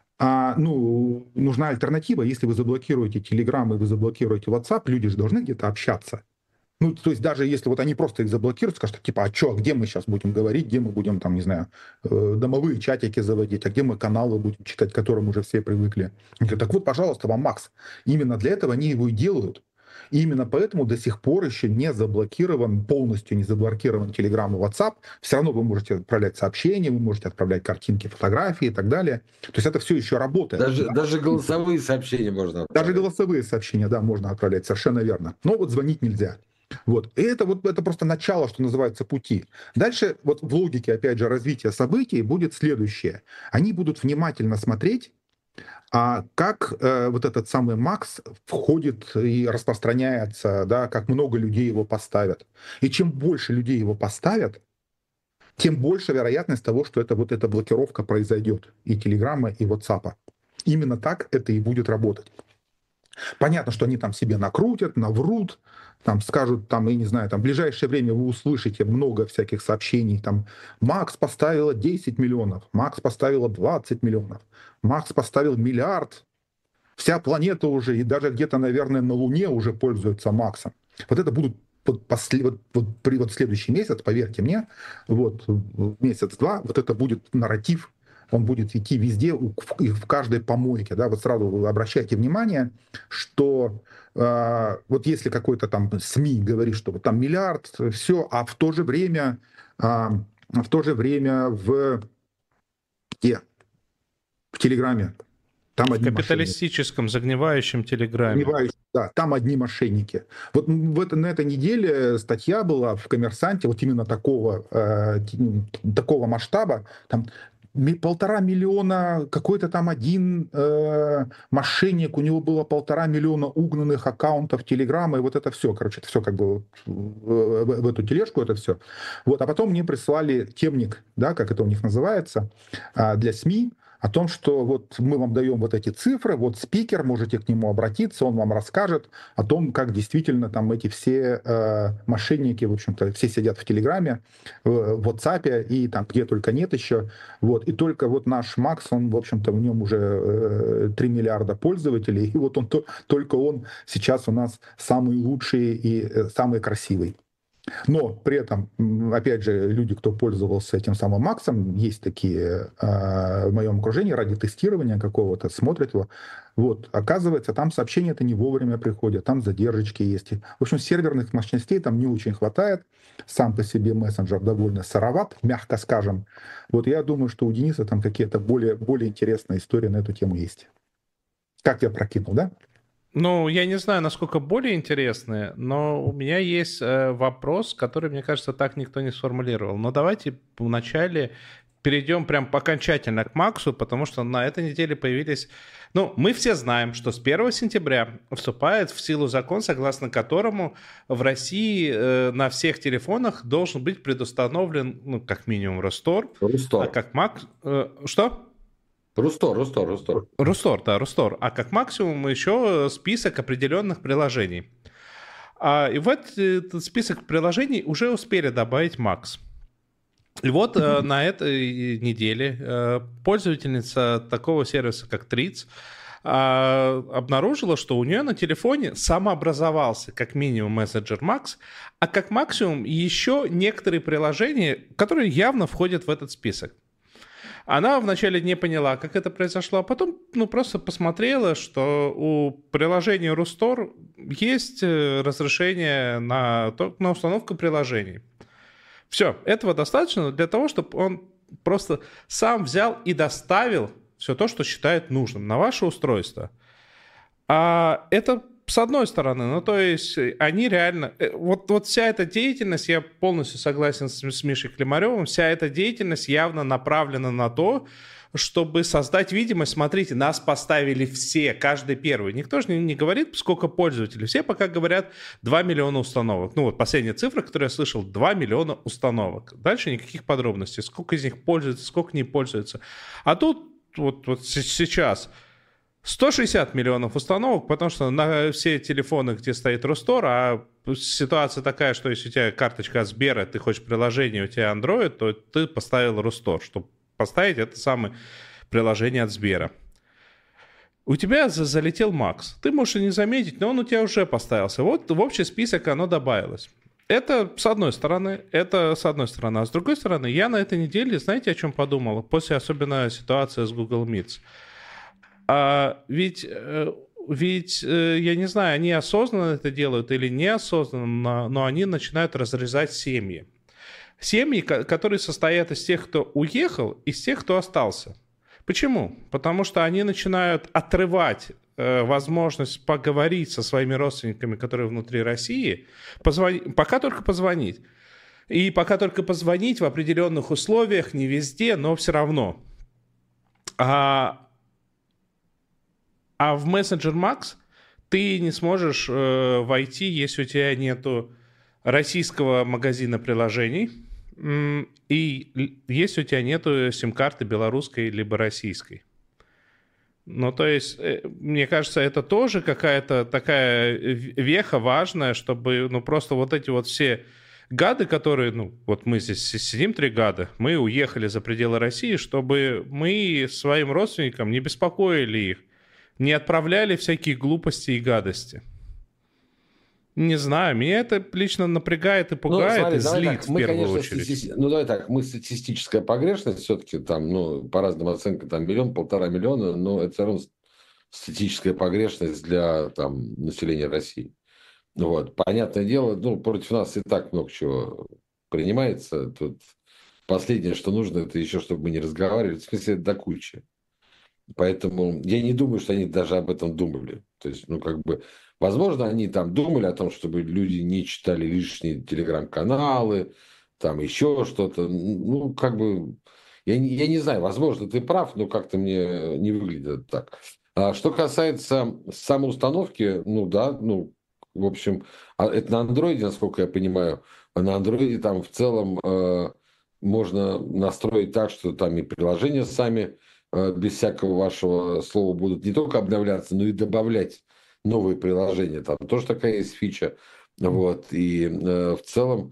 а, ну, нужна альтернатива. Если вы заблокируете Telegram и вы заблокируете WhatsApp, люди же должны где-то общаться. Ну, то есть даже если вот они просто их заблокируют, скажут, типа, а что, где мы сейчас будем говорить, где мы будем, там, не знаю, домовые чатики заводить, а где мы каналы будем читать, к которым уже все привыкли. Они говорят, так вот, пожалуйста, вам Макс. Именно для этого они его и делают. И именно поэтому до сих пор еще не заблокирован, полностью не заблокирован Telegram и WhatsApp. Все равно вы можете отправлять сообщения, вы можете отправлять картинки, фотографии и так далее. То есть это все еще работает. Даже, да? даже голосовые сообщения можно отправлять. Даже голосовые сообщения, да, можно отправлять, совершенно верно. Но вот звонить нельзя. Вот. И это, вот, это просто начало, что называется, пути. Дальше вот в логике, опять же, развития событий будет следующее. Они будут внимательно смотреть, а как э, вот этот самый Макс входит и распространяется, да, как много людей его поставят. И чем больше людей его поставят, тем больше вероятность того, что это, вот эта блокировка произойдет и Телеграма, и WhatsApp. Именно так это и будет работать. Понятно, что они там себе накрутят, наврут, там скажут, там, я не знаю, там в ближайшее время вы услышите много всяких сообщений, там, Макс поставила десять миллионов, Макс поставила двадцать миллионов, Макс поставил миллиард, вся планета уже, и даже где-то, наверное, на Луне уже пользуются Максом. Вот это будут вот, после, вот, вот, при, вот следующий месяц, поверьте мне, вот месяц-два, вот это будет нарратив, он будет идти везде, в, в каждой помойке. Да? Вот сразу вы обращайте внимание, что э, вот если какой-то там СМИ говорит, что вот там миллиард, все, а в то же время, э, в то же время в, где? В Телеграме там В одни капиталистическом, мошенники. Загнивающем Телеграме. Загнивающем, да, там одни мошенники. Вот в это, на этой неделе статья была в «Коммерсанте», вот именно такого, э, такого масштаба, там полтора миллиона, какой-то там один э, мошенник, у него было полтора миллиона угнанных аккаунтов Телеграма, и вот это все, короче, это все как бы в, в, в эту тележку, это все. Вот, а потом мне прислали темник, да, как это у них называется, э, для СМИ, о том, что вот мы вам даем вот эти цифры, вот спикер, можете к нему обратиться, он вам расскажет о том, как действительно там эти все э, мошенники, в общем-то, все сидят в Телеграме, в WhatsApp и там где только нет еще. Вот. И только вот наш Макс, он, в общем-то, в нем уже э, три миллиарда пользователей, и вот он, то, только он сейчас у нас самый лучший и э, самый красивый. Но при этом, опять же, люди, кто пользовался этим самым Максом, есть такие э, в моем окружении ради тестирования какого-то, смотрят его. Вот, оказывается, там сообщения это не вовремя приходят, там задержечки есть. В общем, серверных мощностей там не очень хватает. Сам по себе мессенджер довольно сыроват, мягко скажем. Вот я думаю, что у Дениса там какие-то более, более интересные истории на эту тему есть. Как я прокинул, да? Ну, я не знаю, насколько более интересные, но у меня есть э, вопрос, который, мне кажется, так никто не сформулировал. Но давайте вначале перейдем прям окончательно к Максу, потому что на этой неделе появились... Ну, мы все знаем, что с первого сентября вступает в силу закон, согласно которому в России э, на всех телефонах должен быть предустановлен, ну, как минимум, Рустор. Рустор. А как Макс... Э, что? Рустор, Рустор, Рустор. Рустор, да, Рустор. А как максимум еще список определенных приложений. А, и в этот список приложений уже успели добавить Макс. И вот mm-hmm. на этой неделе пользовательница такого сервиса, как Threads, обнаружила, что у нее на телефоне самообразовался как минимум мессенджер Макс, а как максимум еще некоторые приложения, которые явно входят в этот список. Она вначале не поняла, как это произошло, а потом ну, просто посмотрела, что у приложения Рустор есть разрешение на, на установку приложений. Все, этого достаточно для того, чтобы он просто сам взял и доставил все то, что считает нужным на ваше устройство. А это с одной стороны, ну то есть они реально... Вот, вот вся эта деятельность, я полностью согласен с, с Мишей Климаревым, вся эта деятельность явно направлена на то, чтобы создать видимость, смотрите, нас поставили все, каждый первый. Никто же не, не говорит, сколько пользователей. Все пока говорят два миллиона установок. Ну вот последняя цифра, которую я слышал, два миллиона установок. Дальше никаких подробностей. Сколько из них пользуются, сколько не пользуются. А тут вот, вот сейчас... сто шестьдесят миллионов установок, потому что на все телефоны, где стоит Рустор, а ситуация такая, что если у тебя карточка от Сбера, ты хочешь приложение, у тебя Android, то ты поставил Рустор, чтобы поставить это самое приложение от Сбера. У тебя залетел Макс. Ты можешь и не заметить, но он у тебя уже поставился. Вот в общий список оно добавилось. Это с одной стороны, это с одной стороны. А с другой стороны, я на этой неделе, знаете, о чем подумал? После особенно ситуации с Google Meets. А ведь, ведь, я не знаю, они осознанно это делают или неосознанно, но они начинают разрезать семьи. Семьи, которые состоят из тех, кто уехал, и из тех, кто остался. Почему? Потому что они начинают отрывать возможность поговорить со своими родственниками, которые внутри России, позвонить, пока только позвонить. И пока только позвонить в определенных условиях, не везде, но все равно. А... А в Messenger Max ты не сможешь э, войти, если у тебя нету российского магазина приложений э, и если у тебя нету сим-карты белорусской либо российской. Ну, то есть, мне кажется, это тоже какая-то такая веха важная, чтобы, ну, просто вот эти вот все гады, которые, ну, вот мы здесь сидим, три гада, мы уехали за пределы России, чтобы мы своим родственникам не беспокоили их, не отправляли всякие глупости и гадости. Не знаю, меня это лично напрягает и пугает, ну, смотри, и злит так, в мы, первую конечно, очередь. Стати... Ну, давай так, мы статистическая погрешность все-таки там, ну, по разным оценкам, там миллион, полтора миллиона, но это все равно статистическая погрешность для там населения России. Вот. Понятное дело, ну, против нас и так много чего принимается. Тут последнее, что нужно, это еще, чтобы мы не разговаривали, в смысле, до кучи. Поэтому я не думаю, что они даже об этом думали. То есть, ну, как бы, возможно, они там думали о том, чтобы люди не читали лишние телеграм-каналы, там еще что-то. Ну, как бы, я, я не знаю, возможно, ты прав, но как-то мне не выглядит так. А что касается самоустановки, ну, да, ну, в общем, это на андроиде, насколько я понимаю, на андроиде там в целом э, можно настроить так, что там и приложения сами без всякого вашего слова будут не только обновляться, но и добавлять новые приложения. Там тоже такая есть фича. Вот. И э, в целом,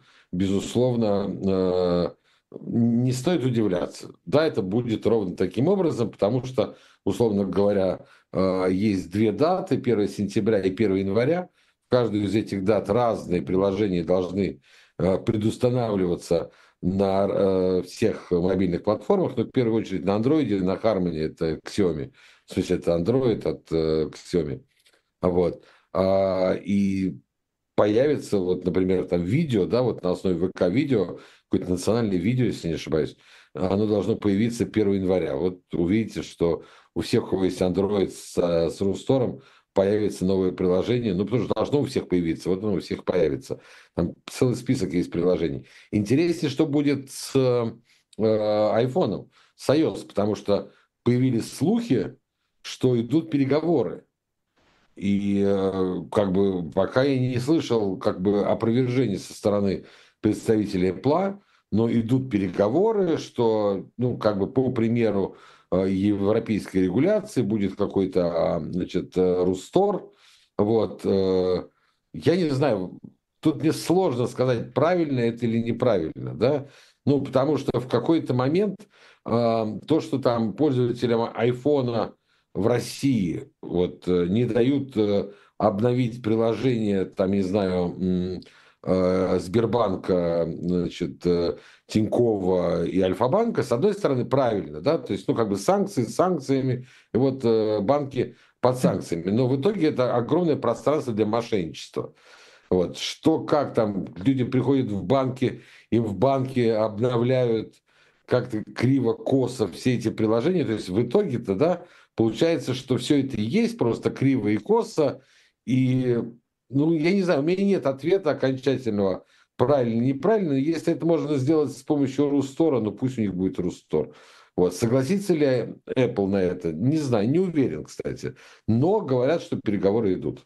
безусловно, э, не стоит удивляться. Да, это будет ровно таким образом, потому что, условно говоря, э, есть две даты, первое сентября и первое января. В каждую из этих дат разные приложения должны э, предустанавливаться на э, всех мобильных платформах, но в первую очередь на Android, на Harmony, это Xiaomi. В смысле, это Android от э, Xiaomi. Вот. А, и появится, вот, например, там видео, да, вот на основе ВК-видео, какое-то национальное видео, если не ошибаюсь, оно должно появиться первого января. Вот увидите, что у всех, у кого есть Android с, с Рустором, появится новое приложение, ну, потому что должно у всех появиться, вот оно у всех появится. Там целый список есть приложений. Интереснее, что будет с э, айфоном, с iOS, потому что появились слухи, что идут переговоры. И э, как бы пока я не слышал как бы опровержений со стороны представителей Apple, но идут переговоры, что, ну, как бы по примеру европейской регуляции будет какой-то, значит, Рустор. Вот. Я не знаю, тут мне сложно сказать, правильно это или неправильно, да, ну, потому что в какой-то момент то, что там пользователям айфона в России вот не дают обновить приложение, там, не знаю, Сбербанка, значит, Тинькова и Альфа-банка, с одной стороны, правильно, да, то есть, ну, как бы санкции с санкциями, и вот банки под санкциями, но в итоге это огромное пространство для мошенничества. Вот. Что, как там, люди приходят в банки, им в банке обновляют как-то криво-косо все эти приложения, то есть в итоге-то, да, получается, что все это есть просто криво и косо, и ну, я не знаю, у меня нет ответа окончательного, правильно, неправильно. Если это можно сделать с помощью Рустора, ну пусть у них будет Рустор. Вот. Согласится ли Apple на это? Не знаю, не уверен, кстати. Но говорят, что переговоры идут.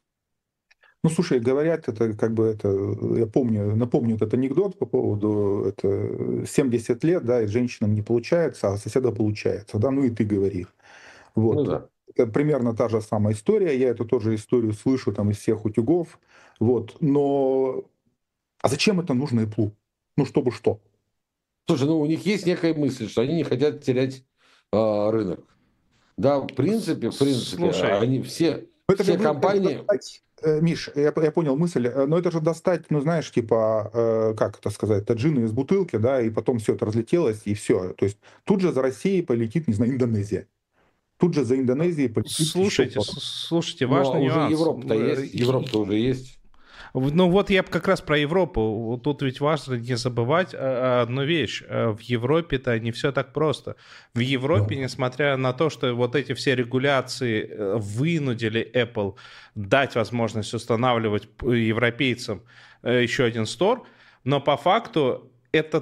Ну, слушай, говорят, это как бы это, я помню, напомню этот анекдот по поводу это семьдесят лет, да, и женщинам не получается, а соседа получается, да, ну и ты говори. Вот. Ну, да. Это примерно та же самая история, я эту тоже историю слышу там из всех утюгов, вот, но а зачем это нужно Apple? Ну, чтобы что? Слушай, ну у них есть некая мысль, что они не хотят терять э, рынок. Да, в принципе, в принципе, Слушай, они все, это все компании... Достать, Миш, я, я понял мысль, но это же достать, ну, знаешь, типа, э, как это сказать, таджину из бутылки, да, и потом все это разлетелось, и все. То есть тут же за Россией полетит, не знаю, Индонезия. Тут же за Индонезией полетит. Слушайте, еще... слушайте, важный уже нюанс. Европа-то есть, Европа-то уже есть. Ну вот я как раз про Европу. Тут ведь важно не забывать одну вещь. В Европе-то не все так просто. В Европе, да. Несмотря на то, что вот эти все регуляции вынудили Apple дать возможность устанавливать европейцам еще один стор, но по факту это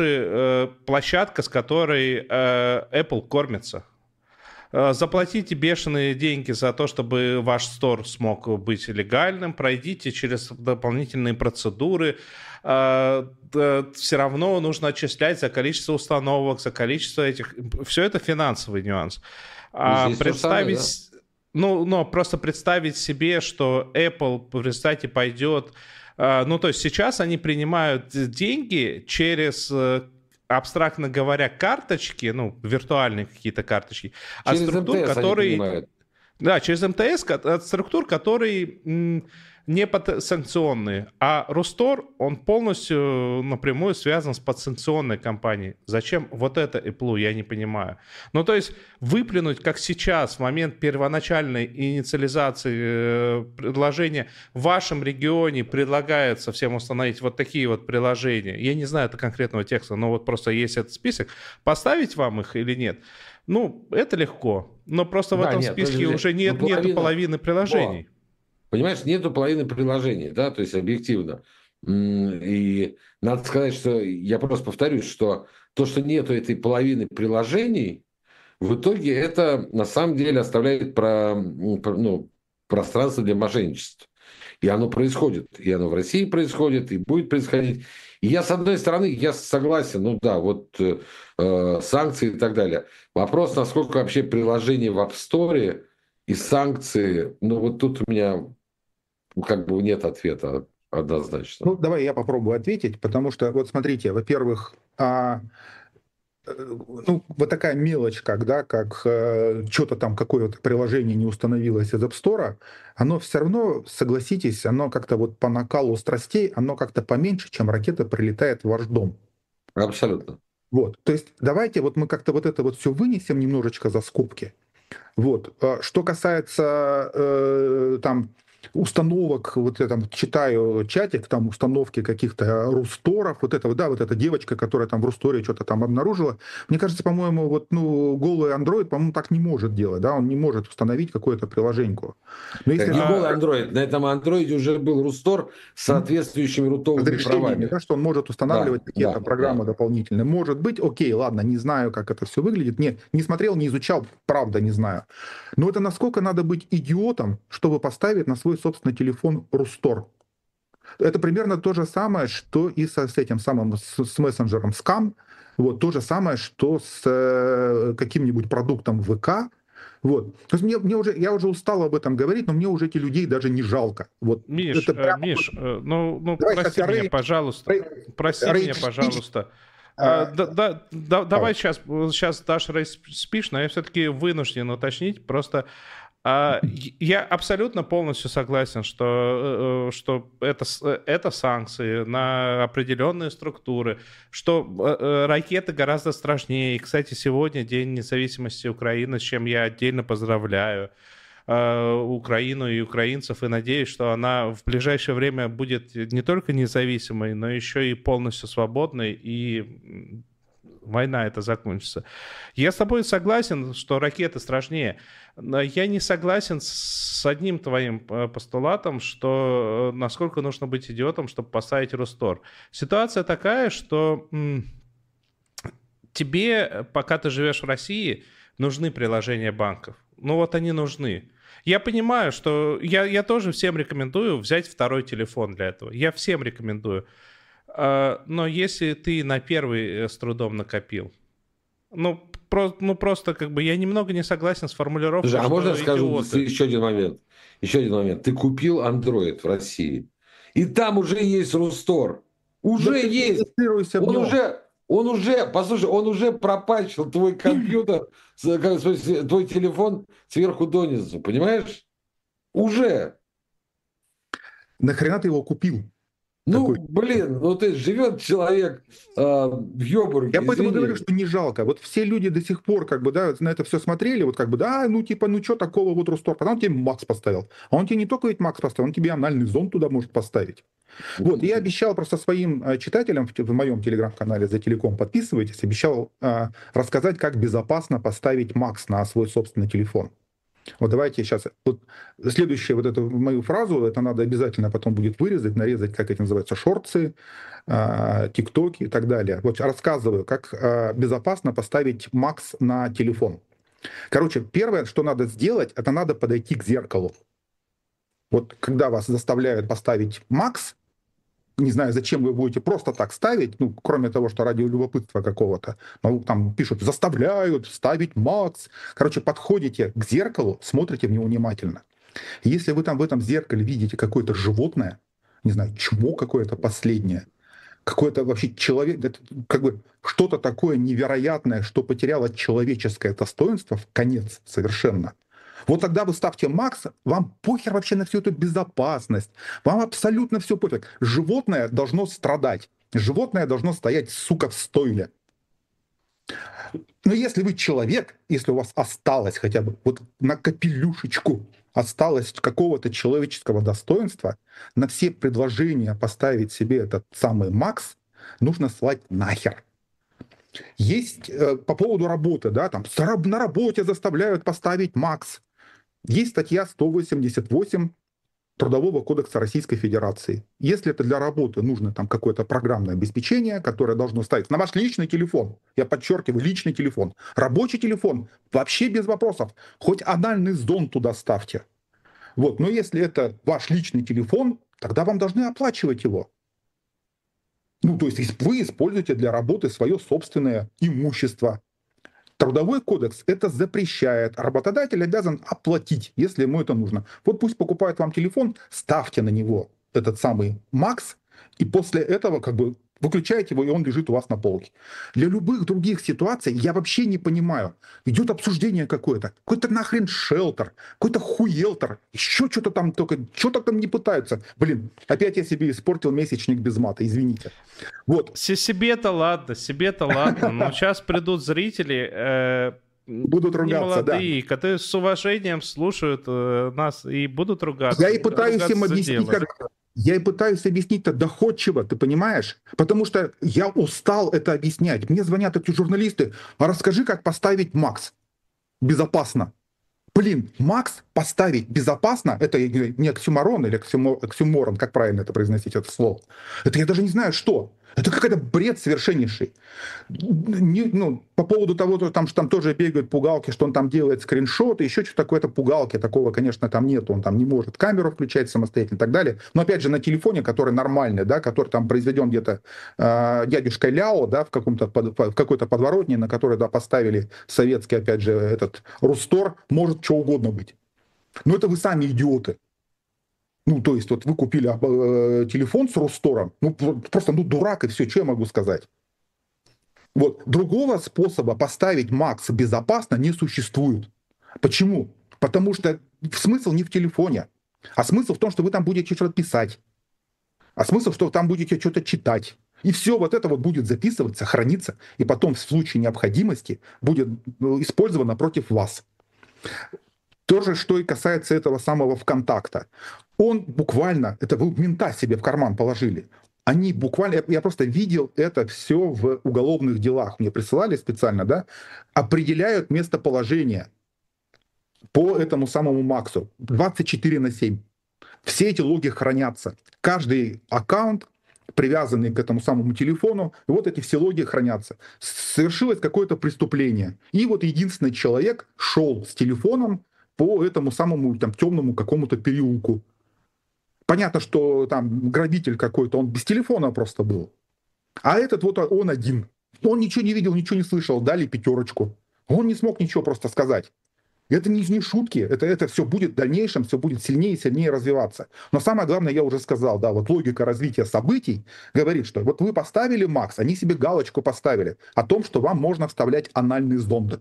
тоже площадка, с которой Apple кормится. Заплатите бешеные деньги за то, чтобы ваш стор смог быть легальным, пройдите через дополнительные процедуры. Все равно нужно отчислять за количество установок, за количество этих... Все это финансовый нюанс. А Здесь то же самое, да? представить, ну, но просто представить себе, что Apple, представьте, пойдет, а, ну, то есть сейчас они принимают деньги через, э, абстрактно говоря, карточки, ну, виртуальные какие-то карточки, от Через структур, эм тэ эс они которые, принимают. да, через эм тэ эс, ко- от структур, которые м, не подсанкционные. А Рустор, он полностью напрямую связан с подсанкционной компанией. Зачем вот это Apple, я не понимаю. Ну, то есть выплюнуть, как сейчас, в момент первоначальной инициализации э, предложения в вашем регионе предлагается всем установить вот такие вот приложения. Я не знаю это конкретного текста, но вот просто есть этот список. Поставить вам их или нет? Ну, это легко. Но просто в Да, этом нет, ну, списке подожди, уже ну, нет, нету половина... половины Во. приложений. Понимаешь, нету половины приложений, да, то есть объективно. М, И надо сказать, что, я просто повторюсь, что то, что нету этой половины приложений, в итоге это на самом деле оставляет про, м, про- ну, пространство для мошенничества. И оно происходит. И оно в России происходит, и будет происходить. И я, с одной стороны, я согласен, ну да, вот э, э, санкции и так далее. Вопрос, насколько вообще приложение в App Store и санкции, ну вот тут у меня как бы нет ответа однозначно. Ну, давай я попробую ответить, потому что, вот смотрите, во-первых, а, э, ну, вот такая мелочь, когда как э, что-то там, какое-то приложение не установилось из App Store, оно все равно, согласитесь, оно как-то вот по накалу страстей, оно как-то поменьше, чем ракета прилетает в ваш дом. Абсолютно. Вот, то есть давайте вот мы как-то вот это вот все вынесем немножечко за скобки. Вот. А что касается э, там установок, вот я там читаю чатик, там установки каких-то русторов, вот этого, да, вот эта девочка, которая там в русторе что-то там обнаружила, мне кажется, по-моему, вот, ну, голый Android, по-моему, так не может делать, да, он не может установить какое-то приложеньку. Но Так если не А, голый Android. На этом Android уже был Рустор с м, соответствующими рутовыми разрешениями, правами. да, что он может Да, устанавливать какие-то да, программы да. дополнительные. Может быть, окей, ладно, не знаю, как это все выглядит, не, не смотрел, не изучал, правда, не знаю. Но это насколько надо быть идиотом, чтобы поставить на свой собственный телефон Рустор. Это примерно то же самое, что и со, с этим самым, с, с мессенджером Scam, вот, то же самое, что с э, каким-нибудь продуктом ВК. Вот. То есть мне, мне уже, я уже устал об этом говорить, но мне уже этих людей даже не жалко. Вот Миш, это э, прямо... Миш, э, ну, ну, Давай сейчас прости я меня, рейдж, пожалуйста. Прости меня, рейдж-спич. пожалуйста. А, да, да, да, давай сейчас, сейчас дашь спиш, но я все-таки вынужден уточнить. Просто а, я я абсолютно полностью согласен, что, э, э, что это, с- э, это санкции на определенные структуры, что э, э, ракеты гораздо страшнее. И, кстати, сегодня День независимости Украины, с чем я отдельно поздравляю э, Украину и украинцев, и надеюсь, что она в ближайшее время будет не только независимой, но еще и полностью свободной, и м, война это закончится. Я с тобой согласен, что ракеты страшнее, но я не согласен с одним твоим э, постулатом, что э, насколько нужно быть идиотом, чтобы поставить Рустор. Ситуация такая, что м, тебе, э, пока ты живешь в России, нужны приложения банков. Ну вот они нужны. Я понимаю, что я, я тоже всем рекомендую взять второй телефон для этого. Я всем рекомендую. А, Но если ты на первый э, с трудом накопил, ну, про, ну просто как бы я немного не согласен с Слушай, формулировкой, а можно я что скажу идиоты. еще один момент? Еще один момент. Ты купил Android в России, и там уже есть Рустор. Да Уже ты есть. регистрируйся в Он нем. уже, он уже, послушай, он уже пропачил твой компьютер, с- как, в смысле, твой телефон сверху донизу, понимаешь? Уже. Нахрена ты его купил? Ну, Такой. блин, ну ты живет человек э, в Я Йобурге, поэтому говорю, извини. что не жалко. Вот все люди до сих пор как бы, да, на это все смотрели, вот как бы, да, ну типа, ну что такого вот Рустор, потом он тебе Макс поставил. А он тебе не только ведь Макс поставил, он тебе анальный зонд туда может поставить. Вот, и я обещал просто своим э, читателям в, в моем телеграм-канале «За телеком», подписывайтесь, обещал э, рассказать, как безопасно поставить Макс на свой собственный телефон. Вот давайте сейчас, вот следующую вот эту мою фразу, это надо обязательно потом будет вырезать, нарезать, как это называется, шорты, а, тиктоки и так далее. Вот рассказываю, как а, безопасно поставить Макс на телефон. Короче, первое, что надо сделать, это надо подойти к зеркалу. Вот когда вас заставляют поставить Макс, не знаю, зачем вы будете просто так ставить, ну, кроме того, что ради любопытства какого-то. Ну, там пишут, заставляют ставить Макс. Короче, подходите к зеркалу, смотрите в него внимательно. Если вы там в этом зеркале видите какое-то животное, не знаю, чмо какое-то последнее, какое-то вообще человек, это как бы что-то такое невероятное, что потеряло человеческое достоинство в конец совершенно. Вот тогда вы ставьте Макс, вам похер вообще на всю эту безопасность, вам абсолютно все пофиг. Животное должно страдать, животное должно стоять, сука, в стойле. Но если вы человек, если у вас осталось хотя бы вот на капелюшечку, осталось какого-то человеческого достоинства, на все предложения поставить себе этот самый Макс нужно слать нахер. Есть э, по поводу работы, да, там на работе заставляют поставить Макс. Есть статья сто восемьдесят восемь Трудового кодекса Российской Федерации. Если это для работы нужно там какое-то программное обеспечение, которое должно ставиться на ваш личный телефон, я подчеркиваю, личный телефон, рабочий телефон, вообще без вопросов, хоть анальный зонд туда ставьте. Вот. Но если это ваш личный телефон, тогда вам должны оплачивать его. Ну, то есть вы используете для работы свое собственное имущество. Трудовой кодекс это запрещает. Работодатель обязан оплатить, если ему это нужно. Вот пусть покупает вам телефон, ставьте на него этот самый Макс, и после этого как бы выключаете его, и он лежит у вас на полке. Для любых других ситуаций я вообще не понимаю. Идет обсуждение какое-то, какой-то нахрен шелтер, какой-то хуелтер, еще что-то там только, что-то там не пытаются. Блин, опять я себе испортил месячник без мата, извините. Вот. Себе-то ладно, себе-то ладно, но сейчас придут зрители, э, будут ругаться, молодые, да, которые с уважением слушают э, нас и будут ругаться. Я и пытаюсь им объяснить, как... Я и пытаюсь объяснить-то доходчиво, ты понимаешь? Потому что я устал это объяснять. Мне звонят эти журналисты, а расскажи, как поставить Макс безопасно. Блин, Макс поставить безопасно, это не оксюморон или оксюморон, как правильно это произносить, это слово. Это я даже не знаю, что. Это какой-то бред совершеннейший. Не, ну, по поводу того, что там, что там тоже бегают пугалки, что он там делает скриншоты, еще что-то такое-то пугалки, такого, конечно, там нет, он там не может камеру включать самостоятельно и так далее. Но опять же на телефоне, который нормальный, да, который там произведен где-то э, дядюшкой Ляо, да, в, каком-то под, в какой-то подворотне, на которой, да, поставили советский, опять же, этот Рустор, может что угодно быть. Но это вы сами идиоты. Ну, то есть, вот вы купили э, телефон с Рустором, ну, просто, ну, дурак, и все, что я могу сказать. Вот. Другого способа поставить Макс безопасно не существует. Почему? Потому что смысл не в телефоне, а смысл в том, что вы там будете что-то писать, а смысл, что там будете что-то читать. И все вот это вот будет записываться, храниться, и потом в случае необходимости будет использовано против вас. То же, что и касается этого самого ВКонтакта. Он буквально, это вы мента себе в карман положили. Они буквально, я просто видел это все в уголовных делах. Мне присылали специально, да, определяют местоположение по этому самому Максу двадцать четыре на семь. Все эти логи хранятся. Каждый аккаунт, привязанный к этому самому телефону, и вот эти все логи хранятся. Совершилось какое-то преступление. И вот единственный человек шел с телефоном по этому самому там темному какому-то переулку. Понятно, что там грабитель какой-то, он без телефона просто был. А этот вот он один. Он ничего не видел, ничего не слышал, дали пятерочку. Он не смог ничего просто сказать. Это не, не шутки, это, это все будет в дальнейшем, все будет сильнее и сильнее развиваться. Но самое главное, я уже сказал, да, вот логика развития событий говорит, что вот вы поставили Макс, они себе галочку поставили о том, что вам можно вставлять анальный зонд.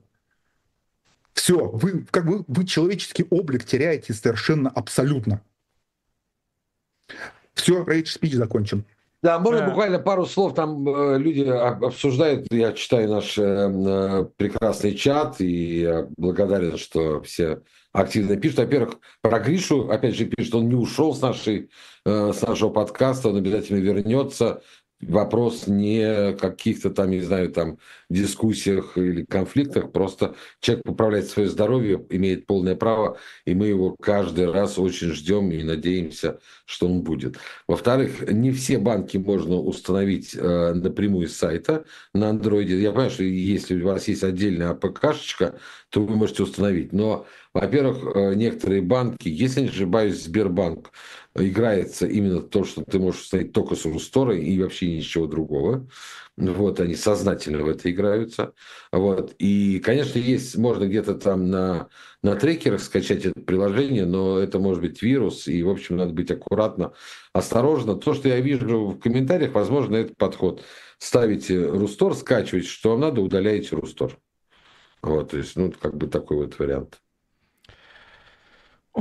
Все, вы, как бы, вы человеческий облик теряете совершенно абсолютно. Все, рейдж спич закончен. Да, можно а... буквально пару слов, там э, люди обсуждают, я читаю наш э, прекрасный чат, и я благодарен, что все активно пишут. Во-первых, про Гришу, опять же, пишут, он не ушел с, нашей, э, с нашего подкаста, он обязательно вернется. Вопрос не каких-то там, не знаю, там дискуссиях или конфликтах, просто человек поправляет свое здоровье, имеет полное право, и мы его каждый раз очень ждем и надеемся, что он будет. Во-вторых, не все банки можно установить э, напрямую с сайта на андроиде. Я понимаю, что если у вас есть отдельная АПК-шечка, то вы можете установить. Но, во-первых, некоторые банки, если не ошибаюсь, Сбербанк играется именно то, что ты можешь установить только с Рустора и вообще ничего другого. Вот, они сознательно в это играются. Вот. И, конечно, есть, можно где-то там на, на трекерах скачать это приложение, но это может быть вирус, и, в общем, надо быть аккуратно, осторожно. То, что я вижу в комментариях, возможно, это подход. Ставите Рустор, скачиваете, что вам надо, удаляете Рустор. Вот, то есть, ну, как бы такой вот вариант. Ой,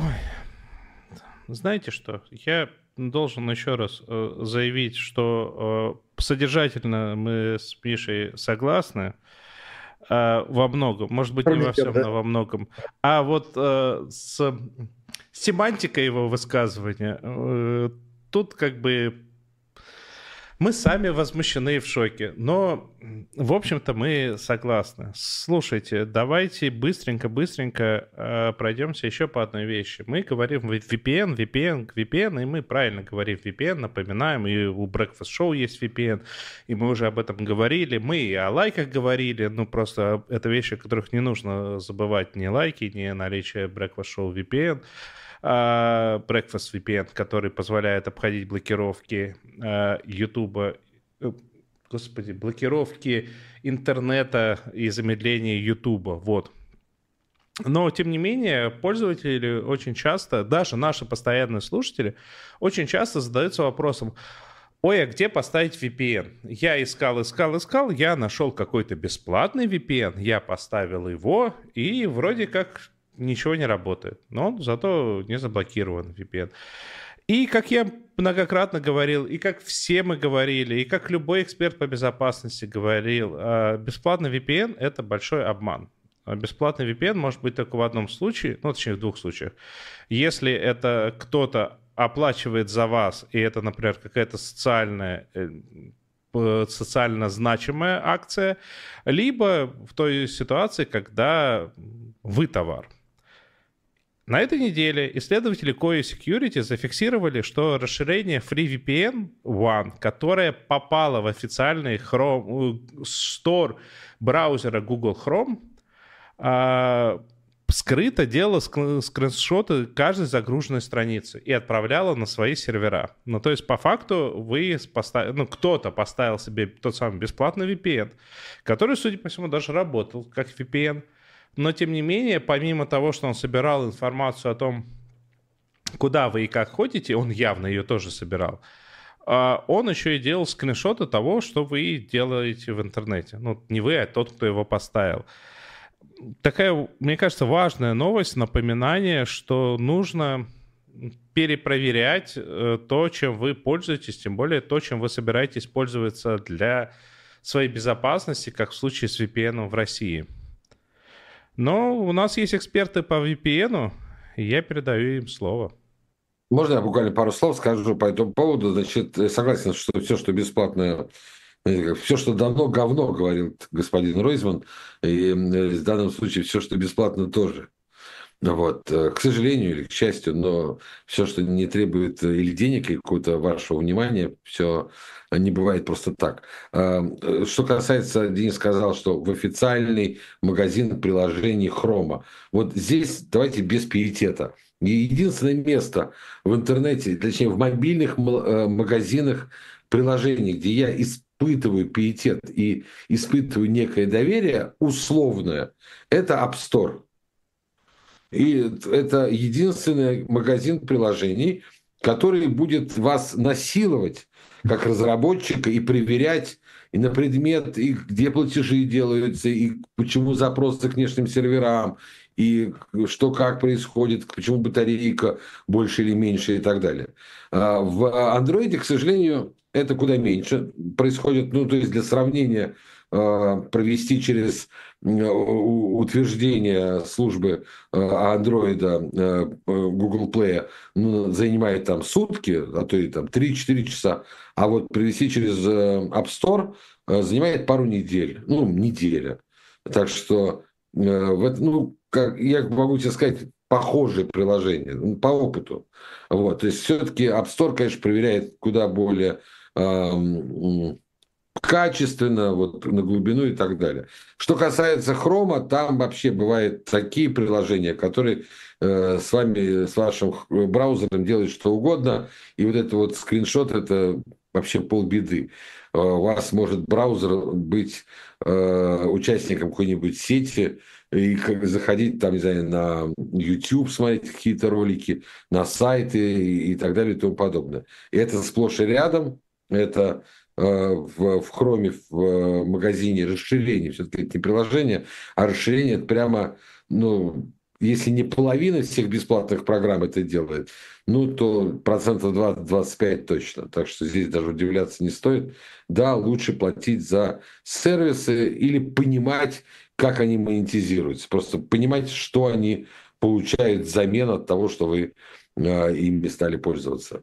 знаете что, я должен еще раз э, заявить, что э, содержательно мы с Мишей согласны э, во многом, может быть, не во всем, но во многом. А вот э, с семантикой его высказывания э, тут как бы мы сами возмущены и в шоке, но, в общем-то, мы согласны. Слушайте, давайте быстренько-быстренько э, пройдемся еще по одной вещи. Мы говорим ви пи эн, ви пи эн, ви пи эн, и мы правильно говорим ви пи эн, напоминаем, и у Breakfast Show есть ви пи эн, и мы уже об этом говорили, мы и о лайках говорили, ну, просто это вещи, о которых не нужно забывать, ни лайки, ни наличие Breakfast Show ви пи эн. Breakfast ви пи эн, который позволяет обходить блокировки YouTube, господи, блокировки интернета и замедление YouTube, вот. Но, тем не менее, пользователи очень часто, даже наши постоянные слушатели, очень часто задаются вопросом: ой, а где поставить ви пи эн? Я искал, искал, искал, я нашел какой-то бесплатный ви пи эн, я поставил его, и вроде как ничего не работает. Но зато не заблокирован ви пи эн. И как я многократно говорил, и как все мы говорили, и как любой эксперт по безопасности говорил, бесплатный ви пи эн — это большой обман. Бесплатный ви пи эн может быть только в одном случае, ну, точнее, в двух случаях. Если это кто-то оплачивает за вас, и это, например, какая-то социальная, социально значимая акция, либо в той ситуации, когда вы товар. На этой неделе исследователи Koya Security зафиксировали, что расширение FreeVPN One, которое попало в официальный Chrome, Store браузера Google Chrome, скрыто делало скриншоты каждой загруженной страницы и отправляло на свои сервера. Ну, то есть, по факту, вы поставили, ну, кто-то поставил себе тот самый бесплатный ви пи эн, который, судя по всему, даже работал как ви пи эн. Но, тем не менее, помимо того, что он собирал информацию о том, куда вы и как ходите, он явно ее тоже собирал, он еще и делал скриншоты того, что вы делаете в интернете. Ну, не вы, а тот, кто его поставил. Такая, мне кажется, важная новость, напоминание, что нужно перепроверять то, чем вы пользуетесь, тем более то, чем вы собираетесь пользоваться для своей безопасности, как в случае с ви пи эн в России. Но у нас есть эксперты по ви пи эн, и я передаю им слово. Можно я буквально пару слов скажу по этому поводу? Значит, я согласен, что все, что бесплатное, все, что давно говно, говорил господин Ройзман, и в данном случае все, что бесплатно, тоже. Вот. К сожалению или к счастью, но все, что не требует или денег, или какого-то вашего внимания, все не бывает просто так. Что касается, Денис сказал, что в официальный магазин приложений Хрома. Вот здесь давайте без пиетета. Единственное место в интернете, точнее в мобильных магазинах приложений, где я испытываю пиетет и испытываю некое доверие условное, это App Store. И это единственный магазин приложений, который будет вас насиловать как разработчика и проверять и на предмет, и где платежи делаются, и почему запросы к внешним серверам, и что как происходит, почему батарейка больше или меньше и так далее. В Android, к сожалению, это куда меньше происходит. Ну, то есть для сравнения, провести через утверждение службы Android Google Play ну, занимает там сутки, а то и там три-четыре часа, а вот провести через App Store занимает пару недель, ну, неделя. Так что, ну, как, я могу тебе сказать, похожие приложения, по опыту. Вот. То есть все-таки App Store, конечно, проверяет куда более качественно, вот на глубину и так далее. Что касается хрома, там вообще бывают такие приложения, которые э, с вами, с вашим браузером делают что угодно, и вот это вот скриншот, это вообще полбеды. Э, у вас может браузер быть э, участником какой-нибудь сети, и как заходить там, не знаю, на YouTube, смотреть какие-то ролики, на сайты и, и так далее и тому подобное. И это сплошь и рядом, это в, в Chrome, в магазине расширений, все-таки это не приложение, а расширение это прямо, ну, если не половина всех бесплатных программ это делает, ну, то процентов двадцать-двадцать пять точно. Так что здесь даже удивляться не стоит. Да, лучше платить за сервисы или понимать, как они монетизируются. Просто понимать, что они получают взамен от того, что вы э, ими стали пользоваться.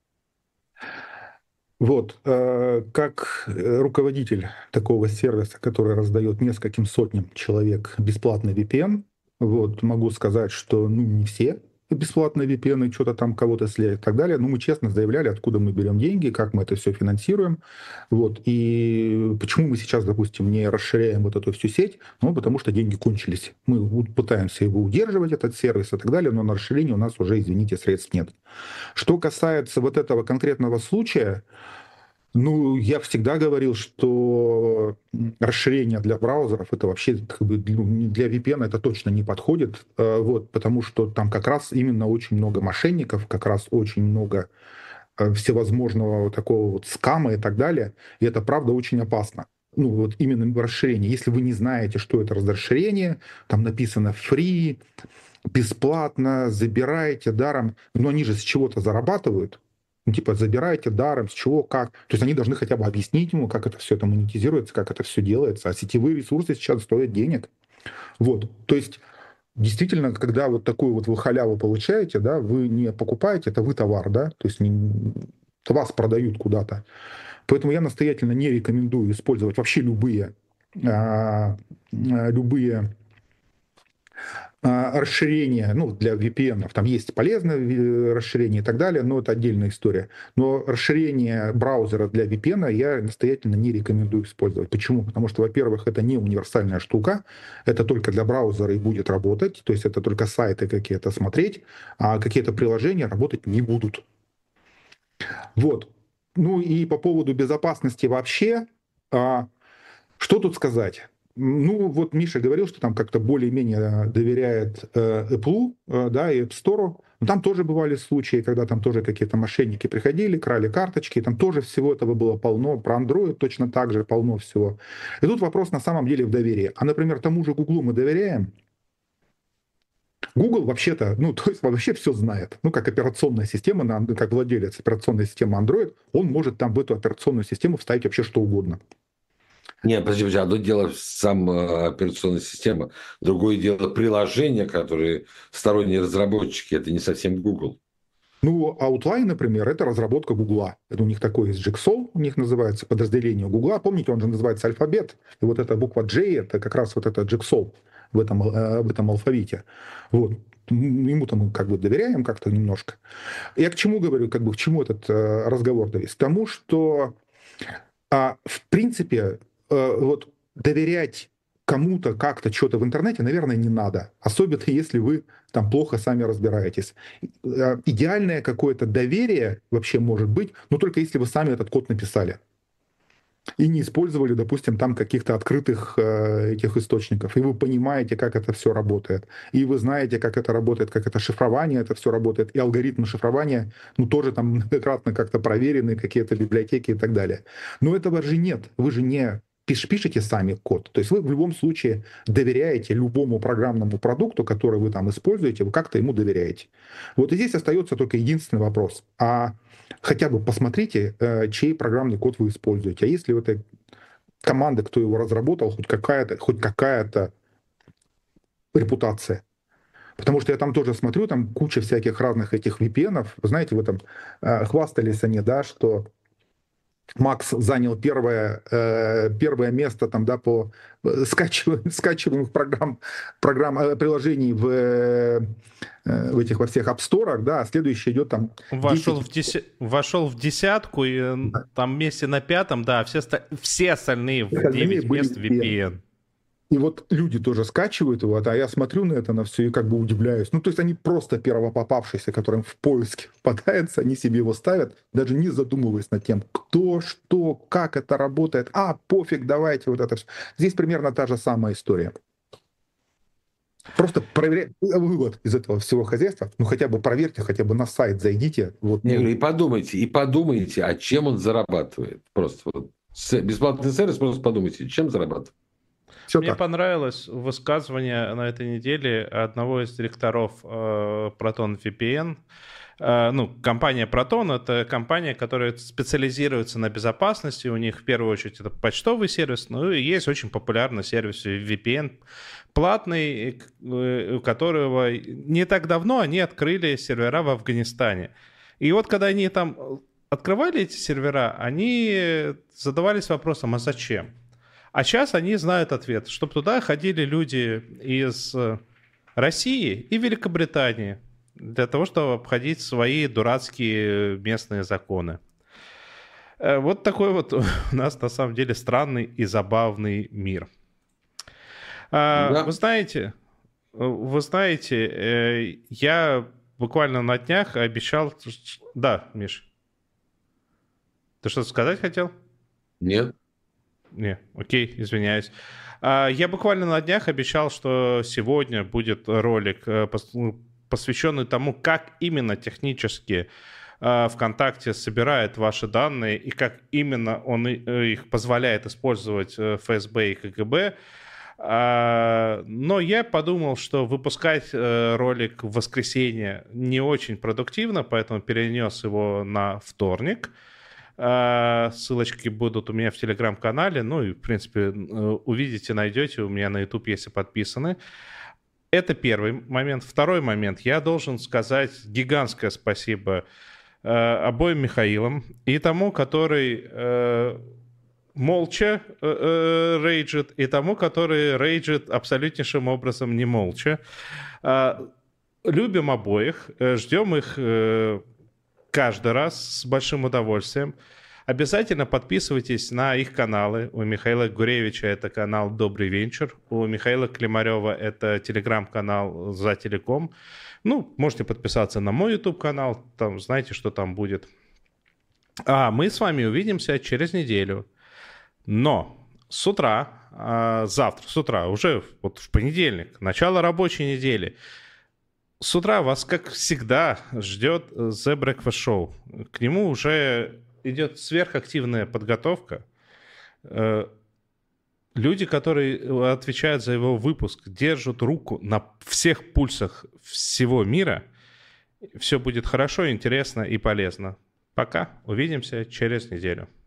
Вот, э, как руководитель такого сервиса, который раздает нескольким сотням человек бесплатный ви пи эн, вот, могу сказать, что ну, не все бесплатные ви пи эн, что-то там кого-то след и так далее, но мы честно заявляли, откуда мы берем деньги, как мы это все финансируем, вот, и почему мы сейчас, допустим, не расширяем вот эту всю сеть, ну, потому что деньги кончились. Мы пытаемся его удерживать, этот сервис и так далее, но на расширение у нас уже, извините, средств нет. Что касается вот этого конкретного случая, ну, я всегда говорил, что расширение для браузеров это вообще как бы, ну, для ви пи эн это точно не подходит, вот, потому что там как раз именно очень много мошенников, как раз очень много всевозможного такого вот скама и так далее, и это правда очень опасно. Ну, вот именно расширение. Если вы не знаете, что это за расширение, там написано free, бесплатно, забираете даром, но они же с чего-то зарабатывают. Ну, типа, забираете даром, с чего, как. То есть они должны хотя бы объяснить ему, как это все это монетизируется, как это все делается. А сетевые ресурсы сейчас стоят денег. Вот. То есть действительно, когда вот такую вот вы халяву получаете, да, вы не покупаете, это вы товар, да, то есть не, вас продают куда-то. Поэтому я настоятельно не рекомендую использовать вообще любые, а, любые расширение, ну, для ви пи эн, там есть полезное расширение и так далее, но это отдельная история. Но расширение браузера для ви пи эн я настоятельно не рекомендую использовать. Почему? Потому что, во-первых, это не универсальная штука, это только для браузера и будет работать, то есть это только сайты какие-то смотреть, а какие-то приложения работать не будут. Вот. Ну и по поводу безопасности вообще, что тут сказать? Ну, вот Миша говорил, что там как-то более-менее доверяет э, Apple, э, да, и App Store. Но там тоже бывали случаи, когда там тоже какие-то мошенники приходили, крали карточки, там тоже всего этого было полно. Про Android точно так же полно всего. И тут вопрос на самом деле в доверии. А, например, тому же Google мы доверяем? Google вообще-то, ну, то есть вообще все знает. Ну, как операционная система, как владелец операционной системы Android, он может там в эту операционную систему вставить вообще что угодно. Нет, подожди, подожди, одно дело сам операционная система, другое дело приложения, которые сторонние разработчики, это не совсем Google. Ну, Outline, например, это разработка Гугла. Это у них такой есть Jigsaw, у них называется подразделение Гугла. Помните, он же называется алфабет. И вот эта буква J, это как раз вот это Jigsaw в этом, в этом алфавите. Вот. Ему-то мы как бы доверяем как-то немножко. Я к чему говорю, как бы к чему этот э, разговор довез? К тому, что э, в принципе э, вот доверять кому-то как-то что-то в интернете, наверное, не надо. Особенно если вы там плохо сами разбираетесь. Идеальное какое-то доверие вообще может быть, но только если вы сами этот код написали. И не использовали, допустим, там каких-то открытых э, этих источников. И вы понимаете, как это все работает. И вы знаете, как это работает, как это шифрование, это все работает. И алгоритмы шифрования, ну, тоже там многократно как-то проверены, какие-то библиотеки и так далее. Но этого же нет. Вы же не пишите сами код. То есть вы в любом случае доверяете любому программному продукту, который вы там используете, вы как-то ему доверяете. Вот и здесь остается только единственный вопрос. А хотя бы посмотрите, чей программный код вы используете. А если у этой команды, кто его разработал, хоть какая-то, хоть какая-то репутация. Потому что я там тоже смотрю, там куча всяких разных этих ви пи эн-ов. Вы знаете, вы там хвастались они, да, что Макс занял первое, э, первое место там, да, по скачиваемых, скачиваемых программ, программ э, приложений в, э, в этих во всех App Store, да, а следующий идет там Вошел десять. в, деся... Вошел в десятку, и Да. там месте на пятом, да, все, ста... все остальные в Остальные девять были мест ви пи эн. ви пи эн. И вот люди тоже скачивают его, а я смотрю на это, на все, и как бы удивляюсь. Ну, то есть они просто первопопавшиеся, которым в поиске попадается, они себе его ставят, даже не задумываясь над тем, кто, что, как это работает. А, пофиг, давайте вот это все. Здесь примерно та же самая история. Просто проверять вывод из этого всего хозяйства. Ну, хотя бы проверьте, хотя бы на сайт зайдите. Вот, Я ну, говорю, и подумайте, и подумайте, а чем он зарабатывает. Просто вот. Бесплатный сервис, просто подумайте, чем зарабатывает. все Мне так. понравилось высказывание на этой неделе одного из директоров э, Proton ви пи эн. Э, ну, компания Proton — это компания, которая специализируется на безопасности. У них в первую очередь это почтовый сервис, ну и есть очень популярный сервис ви пи эн, платный, у которого не так давно они открыли сервера в Афганистане. И вот когда они там открывали эти сервера, они задавались вопросом, а зачем? А сейчас они знают ответ, чтобы туда ходили люди из России и Великобритании для того, чтобы обходить свои дурацкие местные законы. Вот такой вот у нас на самом деле странный и забавный мир. Да. Вы знаете, вы знаете, я буквально на днях обещал... Да, Миш, ты что-то сказать хотел? Нет. Не, окей, извиняюсь. Я буквально на днях обещал, что сегодня будет ролик, посвященный тому, как именно технически ВКонтакте собирает ваши данные и как именно он их позволяет использовать эф эс бэ и ка гэ бэ. Но я подумал, что выпускать ролик в воскресенье не очень продуктивно, поэтому перенес его на вторник. Ссылочки будут у меня в Телеграм-канале. Ну и, в принципе, увидите, найдете у меня на YouTube, если подписаны. Это первый момент. Второй момент. Я должен сказать гигантское спасибо обоим Михаилам и тому, который молча рейджит, и тому, который рейджит абсолютнейшим образом не молча. Любим обоих, ждем их каждый раз с большим удовольствием. Обязательно подписывайтесь на их каналы. У Михаила Гуревича это канал «Добрый вечер», у Михаила Климарева это телеграм-канал «За телеком». Ну, можете подписаться на мой YouTube-канал, там знаете, что там будет. А мы с вами увидимся через неделю. Но с утра, завтра, с утра, уже вот в понедельник, начало рабочей недели, с утра вас, как всегда, ждет The Breakfast Show. К нему уже идет сверхактивная подготовка. Люди, которые отвечают за его выпуск, держат руку на всех пульсах всего мира. Все будет хорошо, интересно и полезно. Пока. Увидимся через неделю.